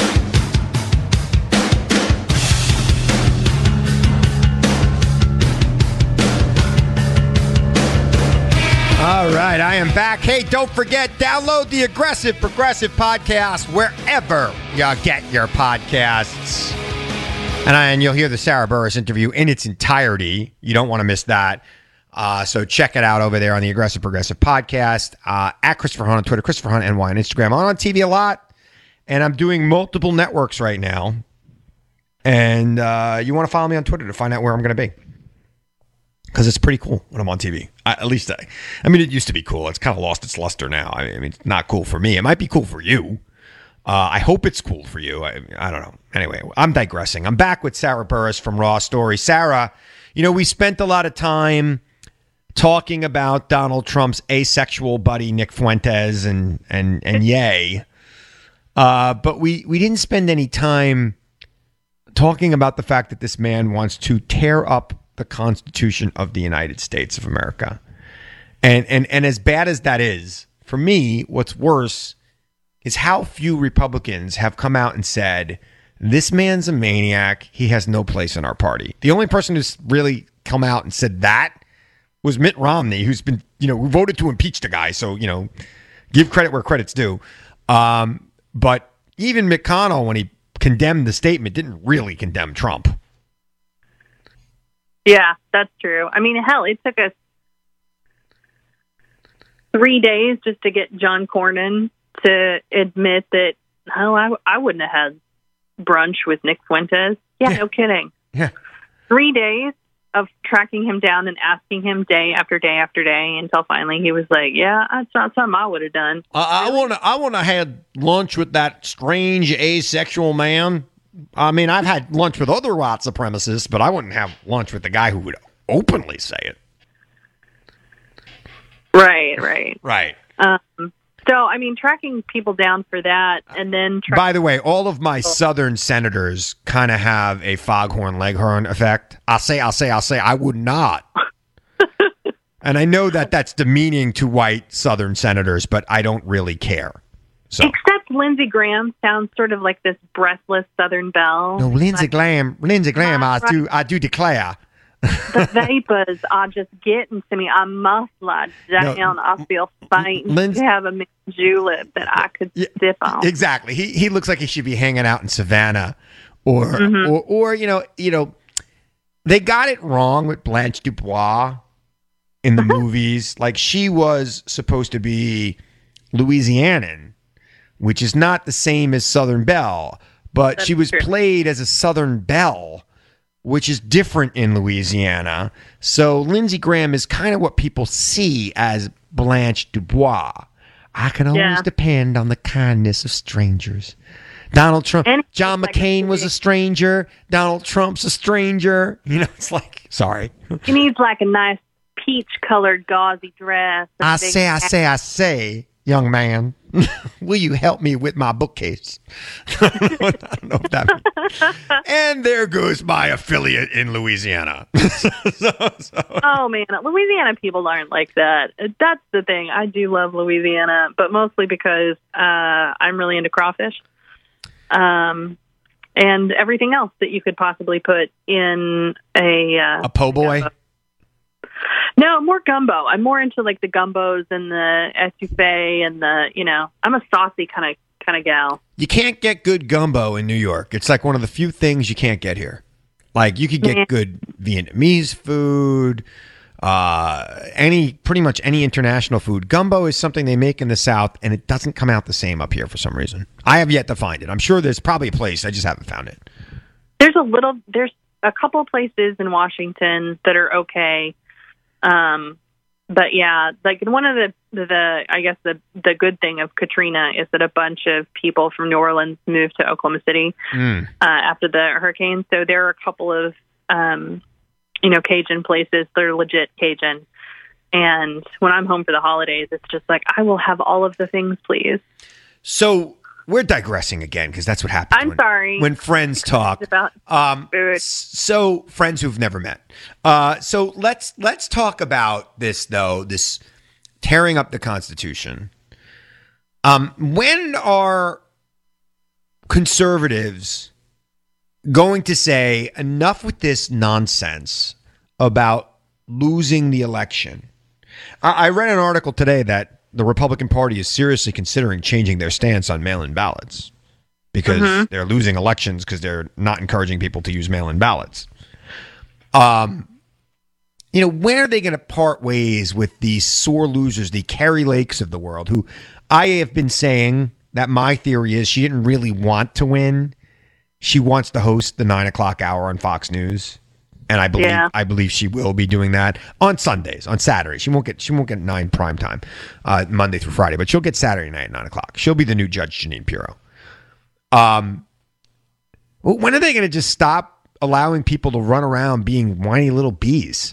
All right, I am back. Hey, don't forget, download the Aggressive Progressive podcast wherever you get your podcasts. And, I, and you'll hear the Sarah Burris interview in its entirety. You don't want to miss that. Uh, so check it out over there on the Aggressive Progressive podcast. Uh, at Christopher Hunt on Twitter, Christopher Hunt N Y on Instagram. I'm on T V a lot, and I'm doing multiple networks right now. And uh, you want to follow me on Twitter to find out where I'm going to be. Because it's pretty cool when I'm on T V. I, at least I, I mean, it used to be cool. It's kind of lost its luster now. I mean, I mean, it's not cool for me. It might be cool for you. Uh, I hope it's cool for you. I, I don't know. Anyway, I'm digressing. I'm back with Sarah Burris from Raw Story. Sarah, you know, we spent a lot of time talking about Donald Trump's asexual buddy, Nick Fuentes, and and and yay. Uh, but we, we didn't spend any time talking about the fact that this man wants to tear up the Constitution of the United States of America. And and and as bad as that is, for me, what's worse is how few Republicans have come out and said, this man's a maniac. He has no place in our party. The only person who's really come out and said that was Mitt Romney, who's been, you know, who voted to impeach the guy. So, you know, give credit where credit's due. Um, but even McConnell, when he condemned the statement, didn't really condemn Trump. Yeah, that's true. I mean, hell, it took us three days just to get John Cornyn to admit that, oh, I, I wouldn't have had brunch with Nick Fuentes. Yeah, yeah. No kidding. Yeah. Three days of tracking him down and asking him day after day after day until finally he was like, yeah, that's not something I would have done. Uh, I want to I want to have lunch with that strange asexual man. I mean, I've had lunch with other white supremacists, but I wouldn't have lunch with the guy who would openly say it. Right, right. Right. Um, so, I mean, tracking people down for that and then... Tra- By the way, all of my Southern senators kind of have a foghorn leghorn effect. I say, I say, I say, I would not. And I know that that's demeaning to white Southern senators, but I don't really care. So. Except Lindsey Graham sounds sort of like this breathless Southern belle. No, Lindsey like, Graham, Lindsey Graham, I do, I do declare. The vapors are just getting to me. I must lie down. No, I feel faint. Lindsay, to have a mint julep that I could yeah, sip on. Exactly. He he looks like he should be hanging out in Savannah, or mm-hmm. or or you know you know they got it wrong with Blanche Dubois in the movies. Like, she was supposed to be Louisianan, which is not the same as Southern Belle, but That's she was true. played as a Southern Belle, which is different in Louisiana. So Lindsey Graham is kind of what people see as Blanche Dubois. I can always yeah. depend on the kindness of strangers. Donald Trump, and John McCain like was a stranger. Donald Trump's a stranger. You know, it's like, sorry. He needs like a nice peach-colored gauzy dress. I say, I say, I say, young man, will you help me with my bookcase? I don't know, I don't know what that means. And there goes my affiliate in Louisiana. so, so. Oh, man. Louisiana people aren't like that. That's the thing. I do love Louisiana, but mostly because uh, I'm really into crawfish. Um, and everything else that you could possibly put in a... Uh, a po' boy? Uh, No, more gumbo. I'm more into like the gumbos and the etouffee and the, you know, I'm a saucy kind of kind of gal. You can't get good gumbo in New York. It's like one of the few things you can't get here. Like, you could get yeah. good Vietnamese food, uh, any pretty much any international food. Gumbo is something they make in the South, and it doesn't come out the same up here for some reason. I have yet to find it. I'm sure there's probably a place. I just haven't found it. There's a little. There's a couple places in Washington that are okay. Um, but yeah, like one of the, the, I guess the, the good thing of Katrina is that a bunch of people from New Orleans moved to Oklahoma City, mm. uh, after the hurricane. So there are a couple of, um, you know, Cajun places that are legit Cajun. And when I'm home for the holidays, it's just like, I will have all of the things, please. So we're digressing again, because that's what happens. I'm when, sorry. When friends talk. About um, so friends who've never met. Uh, so let's let's talk about this, though, this tearing up the Constitution. Um, when are conservatives going to say enough with this nonsense about losing the election? I, I read an article today that the Republican Party is seriously considering changing their stance on mail-in ballots because mm-hmm. they're losing elections because they're not encouraging people to use mail-in ballots. Um, you know, when are they going to part ways with these sore losers, the Carrie Lakes of the world, who I have been saying that my theory is she didn't really want to win. She wants to host the nine o'clock hour on Fox News. And I believe yeah. I believe she will be doing that on Sundays, on Saturday. She won't get she won't get nine prime time, uh, Monday through Friday, but she'll get Saturday night at nine o'clock. She'll be the new Judge Jeanine Pirro. Um, well, when are they going to just stop allowing people to run around being whiny little bees?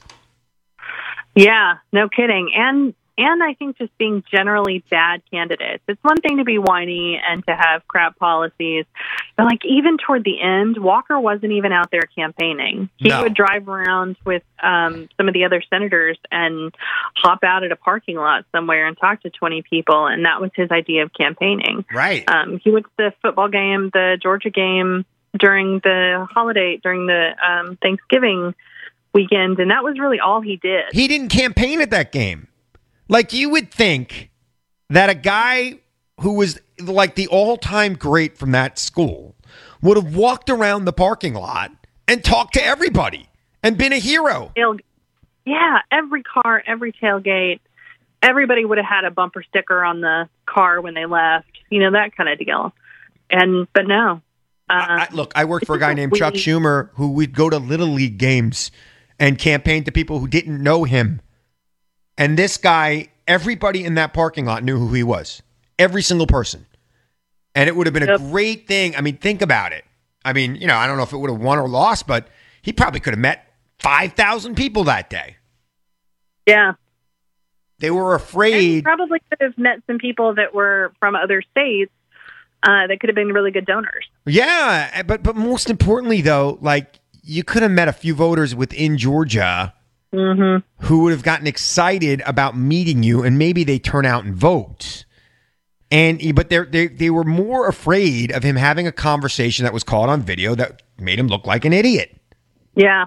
Yeah, no kidding. And and I think just being generally bad candidates. It's one thing to be whiny and to have crap policies, but like even toward the end, Walker wasn't even out there campaigning. He no. would drive around with um, some of the other senators and hop out at a parking lot somewhere and talk to twenty people, and that was his idea of campaigning. Right. Um, he went to the football game, the Georgia game during the holiday, during the um, Thanksgiving weekend, and that was really all he did. He didn't campaign at that game. Like, you would think that a guy who was like the all-time great from that school would have walked around the parking lot and talked to everybody and been a hero. Yeah, every car, every tailgate, everybody would have had a bumper sticker on the car when they left, you know, that kind of deal. And but no, Uh, I, look, I worked for a guy named Chuck Schumer who would go to Little League games and campaign to people who didn't know him. And this guy, everybody in that parking lot knew who he was. Every single person. And it would have been a yep. great thing. I mean, think about it. I mean, you know, I don't know if it would have won or lost, but he probably could have met five thousand people that day. Yeah. They were afraid. And probably could have met some people that were from other states uh, that could have been really good donors. Yeah, but but most importantly, though, like you could have met a few voters within Georgia mm-hmm. who would have gotten excited about meeting you, and maybe they turn out and vote. And but they they they were more afraid of him having a conversation that was caught on video that made him look like an idiot. Yeah.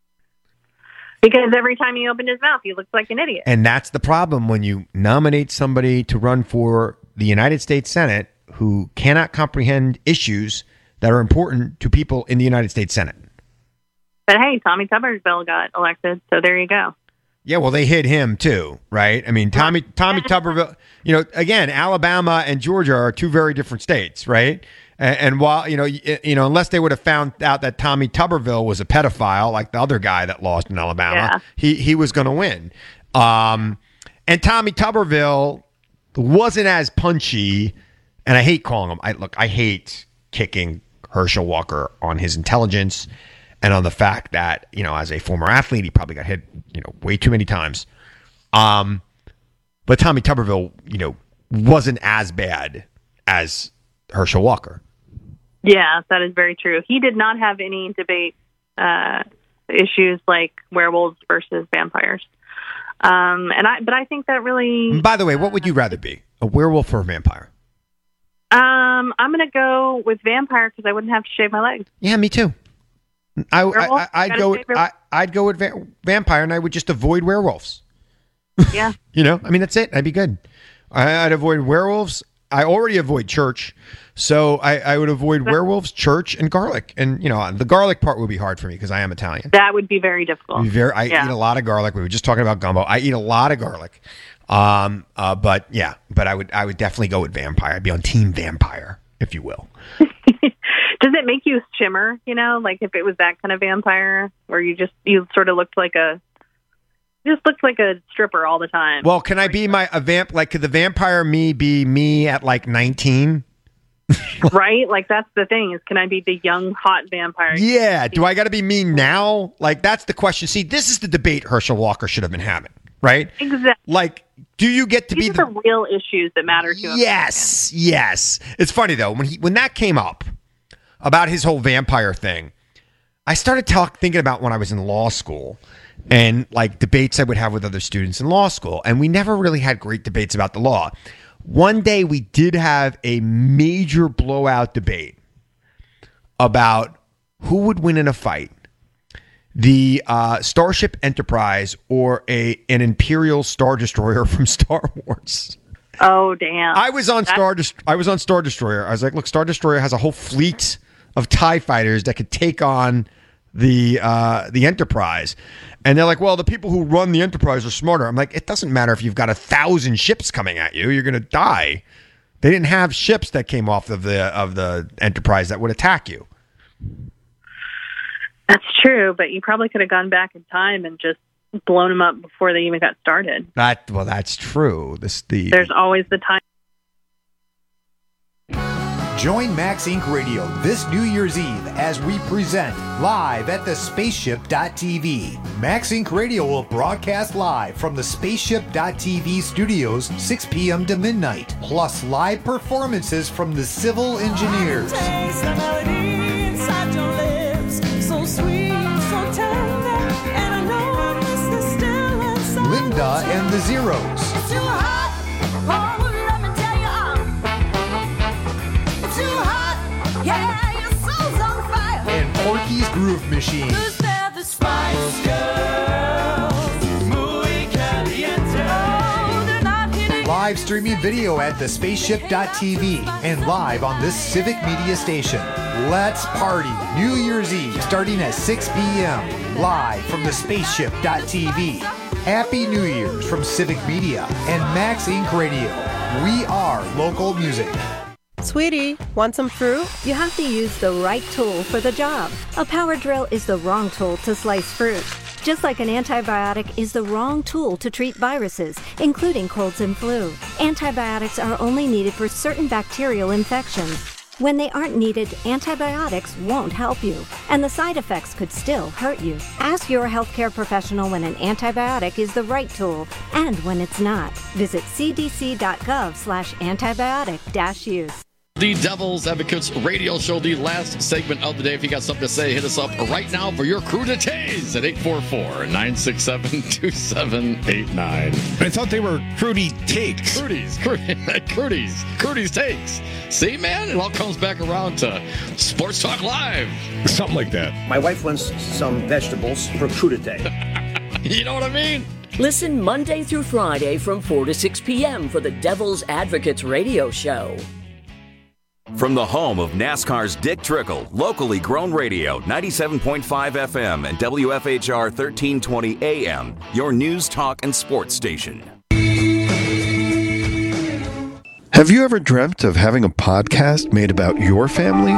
Because every time he opened his mouth, he looked like an idiot. And that's the problem when you nominate somebody to run for the United States Senate who cannot comprehend issues that are important to people in the United States Senate. But hey, Tommy Tuberville got elected, so there you go. Yeah, well, they hit him too, right? I mean, Tommy Tommy Tuberville, you know, again, Alabama and Georgia are two very different states, right? And, and while, you know, you, you know, unless they would have found out that Tommy Tuberville was a pedophile, like the other guy that lost in Alabama, yeah. he he was going to win. Um, and Tommy Tuberville wasn't as punchy, and I hate calling him. I look, I hate kicking Herschel Walker on his intelligence and on the fact that, you know, as a former athlete, he probably got hit, you know, way too many times. Um, but Tommy Tuberville, you know, wasn't as bad as Herschel Walker. Yeah, that is very true. He did not have any debate uh, issues like werewolves versus vampires. Um, and I, but I think that really. By the way, what would you rather be, a werewolf or a vampire? Um, I'm going to go with vampire because I wouldn't have to shave my legs. Yeah, me too. I, I, I I'd go. With, I, I'd go with va- vampire, and I would just avoid werewolves. Yeah. You know, I mean, that's it. I'd be good. I, I'd avoid werewolves. I already avoid church, so I, I would avoid werewolves, church, and garlic. And you know, the garlic part would be hard for me because I am Italian. That would be very difficult. Be very. I yeah. eat a lot of garlic. We were just talking about gumbo. I eat a lot of garlic. Um. Uh. But yeah. But I would. I would definitely go with vampire. I'd be on team vampire, if you will. Does it make you shimmer? You know, like if it was that kind of vampire, where you just you sort of looked like a. Just looks like a stripper all the time. Well, can I be my a vamp? Like, could the vampire me be me at like nineteen? Right? Like that's the thing is, can I be the young hot vampire? Yeah. Do I got to be me now? Like that's the question. See, this is the debate Herschel Walker should have been having, right? Exactly. Like, do you get to These be the are the real issues that matter to him? Yes, yes. It's funny though when he when that came up about his whole vampire thing, I started talk thinking about when I was in law school. And like debates I would have with other students in law school. And we never really had great debates about the law. One day we did have a major blowout debate about who would win in a fight, the uh, Starship Enterprise or a an Imperial Star Destroyer from Star Wars. Oh, damn. I was on That's- Star Dest- I was on Star Destroyer. I was like, look, Star Destroyer has a whole fleet of TIE fighters that could take on the uh, the Enterprise. And they're like, well, the people who run the Enterprise are smarter. I'm like, it doesn't matter if you've got a thousand ships coming at you. You're going to die. They didn't have ships that came off of the of the Enterprise that would attack you. That's true, but you probably could have gone back in time and just blown them up before they even got started. That well, that's true. This the There's always the time. Join Max Incorporated. Radio this New Year's Eve as we present live at the spaceship dot t v. Max Incorporated. Radio will broadcast live from the spaceship dot t v studios six p.m. to midnight, plus live performances from the Civil Engineers. Linda and the Zeros. And Porky's Groove Machine. Live streaming video at the spaceship dot t v and live on this Civic Media station. Let's party New Year's Eve starting at six p.m. live from the spaceship dot t v. Happy New Year's from Civic Media and Max Incorporated. Radio. We are local music. Sweetie, want some fruit? You have to use the right tool for the job. A power drill is the wrong tool to slice fruit. Just like an antibiotic is the wrong tool to treat viruses, including colds and flu. Antibiotics are only needed for certain bacterial infections. When they aren't needed, antibiotics won't help you, and the side effects could still hurt you. Ask your healthcare professional when an antibiotic is the right tool and when it's not. Visit c d c dot gov slash antibiotic dash use. The Devil's Advocates radio show, the last segment of the day. If you got something to say, hit us up right now for your crew to tase at eight four four, nine six seven, two seven eight nine. I thought they were Crudy Takes. Crudy's, Crudy's, Crudy's Takes. See, man, it all comes back around to Sports Talk Live. Something like that. My wife wants some vegetables for crudité. You know what I mean? Listen Monday through Friday from four to six p.m. for the Devil's Advocates radio show. From the home of NASCAR's Dick Trickle, locally grown radio, ninety-seven point five F M and W F H R thirteen twenty A M, your news, talk, and sports station. Have you ever dreamt of having a podcast made about your family?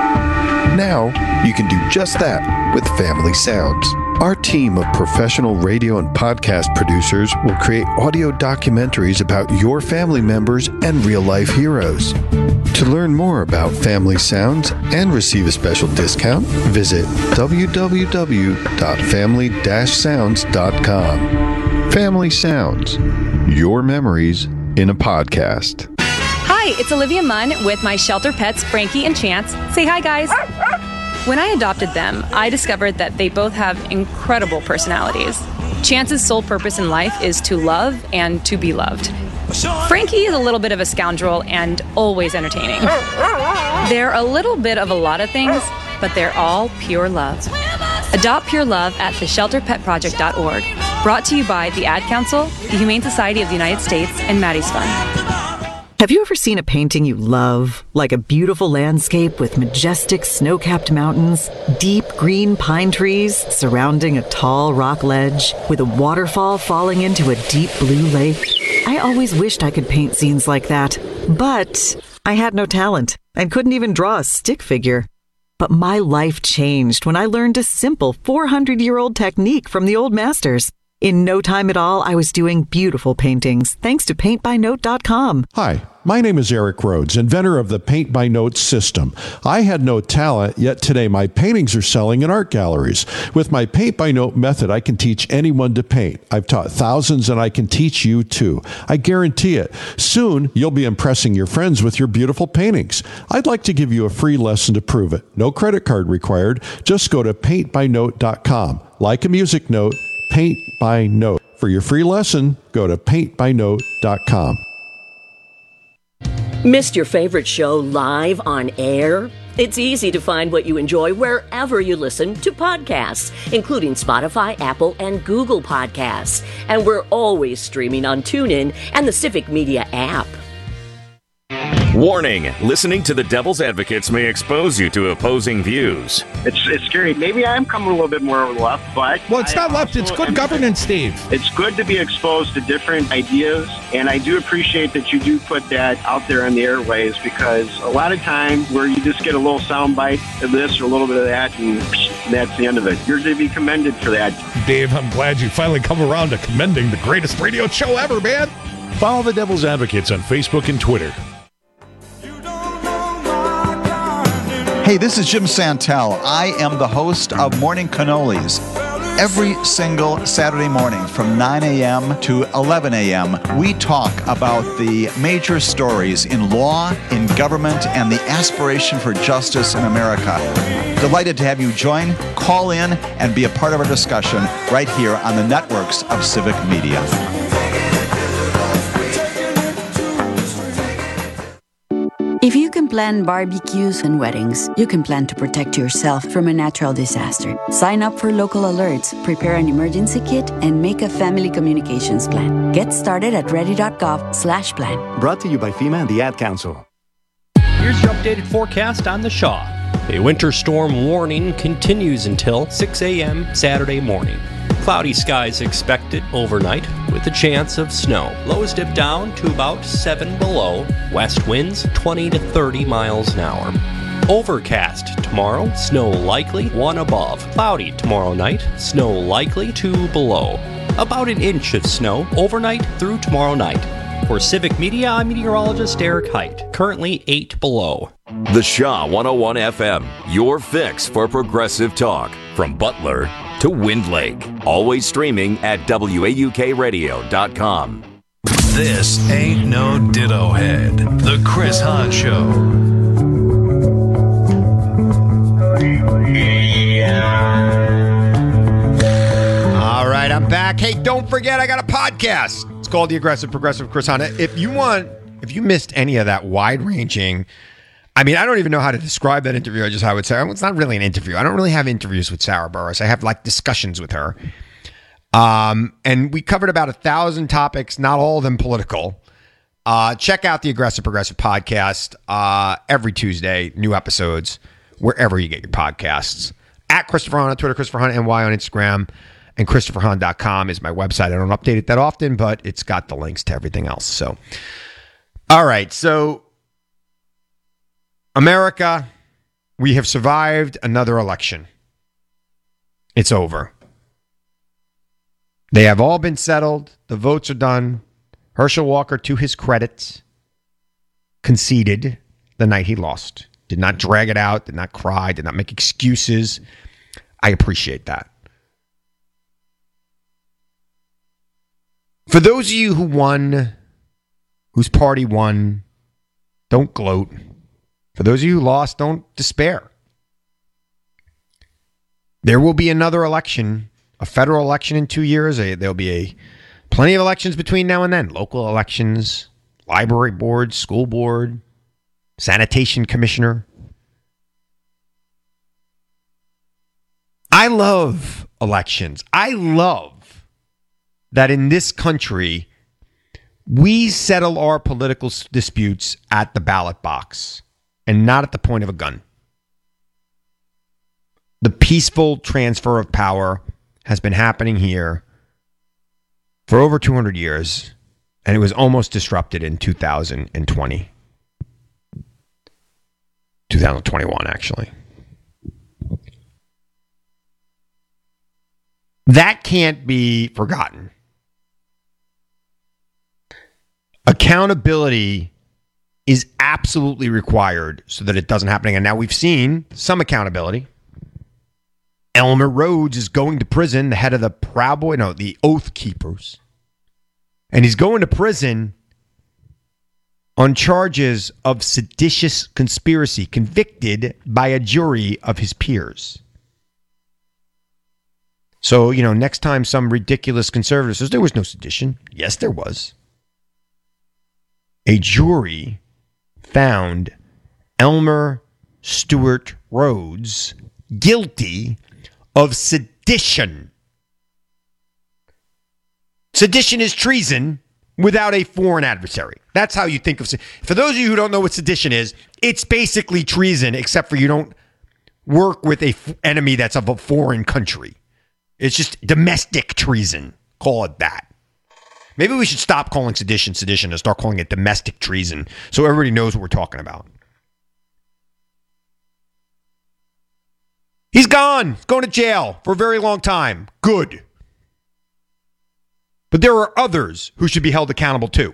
Now, you can do just that with Family Sounds. Our team of professional radio and podcast producers will create audio documentaries about your family members and real-life heroes. To learn more about Family Sounds and receive a special discount, visit w w w dot family dash sounds dot com. Family Sounds, your memories in a podcast. Hi, it's Olivia Munn with my shelter pets, Frankie and Chance. Say hi, guys. When I adopted them, I discovered that they both have incredible personalities. Chance's sole purpose in life is to love and to be loved. Frankie is a little bit of a scoundrel and always entertaining. They're a little bit of a lot of things, but they're all pure love. Adopt pure love at the shelter pet project dot org. Brought to you by the Ad Council, the Humane Society of the United States, and Maddie's Fund. Have you ever seen a painting you love? Like a beautiful landscape with majestic snow-capped mountains, deep green pine trees surrounding a tall rock ledge, with a waterfall falling into a deep blue lake? I always wished I could paint scenes like that, but I had no talent and couldn't even draw a stick figure. But my life changed when I learned a simple four hundred year old technique from the old masters. In no time at all, I was doing beautiful paintings, thanks to paint by note dot com. Hi, my name is Eric Rhodes, inventor of the Paint by Note system. I had no talent, yet today my paintings are selling in art galleries. With my Paint by Note method, I can teach anyone to paint. I've taught thousands, and I can teach you too. I guarantee it. Soon, you'll be impressing your friends with your beautiful paintings. I'd like to give you a free lesson to prove it. No credit card required. Just go to paint by note dot com. Like a music note, Paint by Note. For your free lesson, go to paint by note dot com. Missed your favorite show live on air? It's easy to find what you enjoy wherever you listen to podcasts, including Spotify, Apple, and Google Podcasts. And we're always streaming on TuneIn and the Civic Media app. Warning, listening to the Devil's Advocates may expose you to opposing views. It's it's scary. Maybe I'm coming a little bit more over the left, but... Well, it's not left. It's good governance, Steve. It's good to be exposed to different ideas, and I do appreciate that you do put that out there on the airways, because a lot of times where you just get a little soundbite of this or a little bit of that, and that's the end of it. You're to be commended for that. Dave, I'm glad you finally come around to commending the greatest radio show ever, man. Follow the Devil's Advocates on Facebook and Twitter. Hey, this is Jim Santel. I am the host of Morning Cannolis. Every single Saturday morning from nine a.m. to eleven a.m., we talk about the major stories in law, in government, and the aspiration for justice in America. Delighted to have you join, call in, and be a part of our discussion right here on the networks of Civic Media. If you can plan barbecues and weddings, you can plan to protect yourself from a natural disaster. Sign up for local alerts, prepare an emergency kit, and make a family communications plan. Get started at ready.gov slash plan. Brought to you by FEMA and the Ad Council. Here's your updated forecast on the Shaw. A winter storm warning continues until six a.m. Saturday morning. Cloudy skies expected overnight with a chance of snow. Lows dip down to about seven below. West winds twenty to thirty miles an hour. Overcast tomorrow, snow likely, one above. Cloudy tomorrow night, snow likely, two below. About an inch of snow overnight through tomorrow night. For Civic Media, I'm meteorologist Eric Height. Currently eight below. The Shaw one oh one F M, your fix for progressive talk. From Butler to Wind Lake. Always streaming at W A U K radio dot com. This ain't no ditto head. The Chris Hahn Show. All right, I'm back. Hey, don't forget, I got a podcast. It's called The Aggressive Progressive Chris Hahn. If you want, if you missed any of that wide-ranging, I mean, I don't even know how to describe that interview I just had with Sarah. It's not really an interview. I don't really have interviews with Sarah Burris. I have like discussions with her. Um, and we covered about a thousand topics, not all of them political. Uh, check out the Aggressive Progressive podcast uh, every Tuesday, new episodes, wherever you get your podcasts. At Christopher Hahn on Twitter, Christopher Hahn N Y on Instagram, and Christopher Hahn dot com is my website. I don't update it that often, but it's got the links to everything else. So, all right. So, America, we have survived another election. It's over. They have all been settled. The votes are done. Herschel Walker, to his credit, conceded the night he lost. Did not drag it out, did not cry, did not make excuses. I appreciate that. For those of you who won, whose party won, don't gloat. For those of you who lost, don't despair. There will be another election, a federal election in two years. There'll be a plenty of elections between now and then. Local elections, library board, school board, sanitation commissioner. I love elections. I love that in this country, we settle our political disputes at the ballot box and not at the point of a gun. The peaceful transfer of power has been happening here for over two hundred years, and it was almost disrupted in two thousand twenty. twenty twenty-one, actually. That can't be forgotten. Accountability is absolutely required so that it doesn't happen again. Now, we've seen some accountability. Elmer Rhodes is going to prison, the head of the Proud Boy, no, the Oath Keepers. And he's going to prison on charges of seditious conspiracy, convicted by a jury of his peers. So, you know, next time some ridiculous conservative says there was no sedition. Yes, there was. A jury found Elmer Stewart Rhodes guilty of sedition. Sedition is treason without a foreign adversary. That's how you think of it. For those of you who don't know what sedition is, it's basically treason, except for you don't work with a f- enemy that's of a foreign country. It's just domestic treason. Call it that. Maybe we should stop calling sedition sedition and start calling it domestic treason so everybody knows what we're talking about. He's gone. He's going to jail for a very long time. Good. But there are others who should be held accountable too.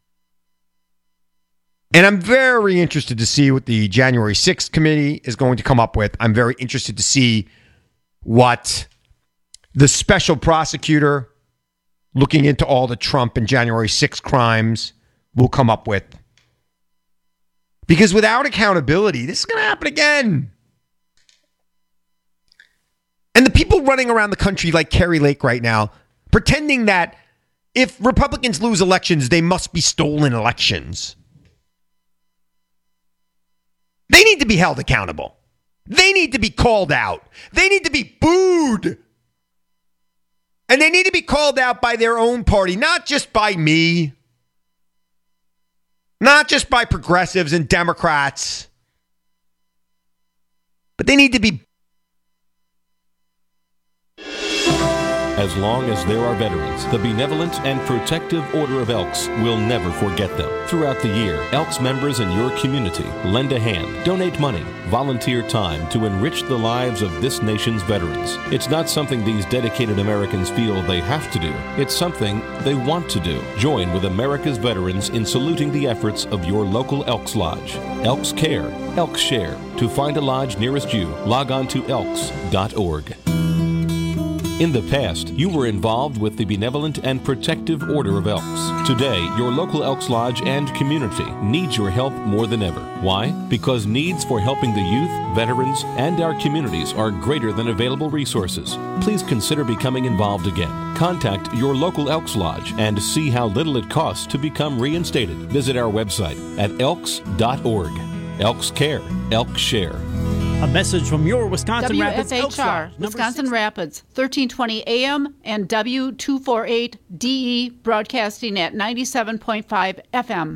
And I'm very interested to see what the January sixth committee is going to come up with. I'm very interested to see what the special prosecutor looking into all the Trump and January sixth crimes will come up with. Because without accountability, this is going to happen again. And the people running around the country like Kari Lake right now, pretending that if Republicans lose elections, they must be stolen elections. They need to be held accountable. They need to be called out. They need to be booed. And they need to be called out by their own party, not just by me, not just by progressives and Democrats, but they need to be. As long as there are veterans, the Benevolent and Protective Order of Elks will never forget them. Throughout the year, Elks members in your community lend a hand, donate money, volunteer time to enrich the lives of this nation's veterans. It's not something these dedicated Americans feel they have to do. It's something they want to do. Join with America's veterans in saluting the efforts of your local Elks Lodge. Elks Care, Elks Share. To find a lodge nearest you, log on to elks dot org. In the past, you were involved with the Benevolent and Protective Order of Elks. Today, your local Elks Lodge and community needs your help more than ever. Why? Because needs for helping the youth, veterans, and our communities are greater than available resources. Please consider becoming involved again. Contact your local Elks Lodge and see how little it costs to become reinstated. Visit our website at elks dot org. Elks Care, Elks Share. A message from your Wisconsin Rapids W F H R, Elks Lodge, Wisconsin Rapids, thirteen twenty A M and W two forty-eight D E broadcasting at ninety-seven point five F M.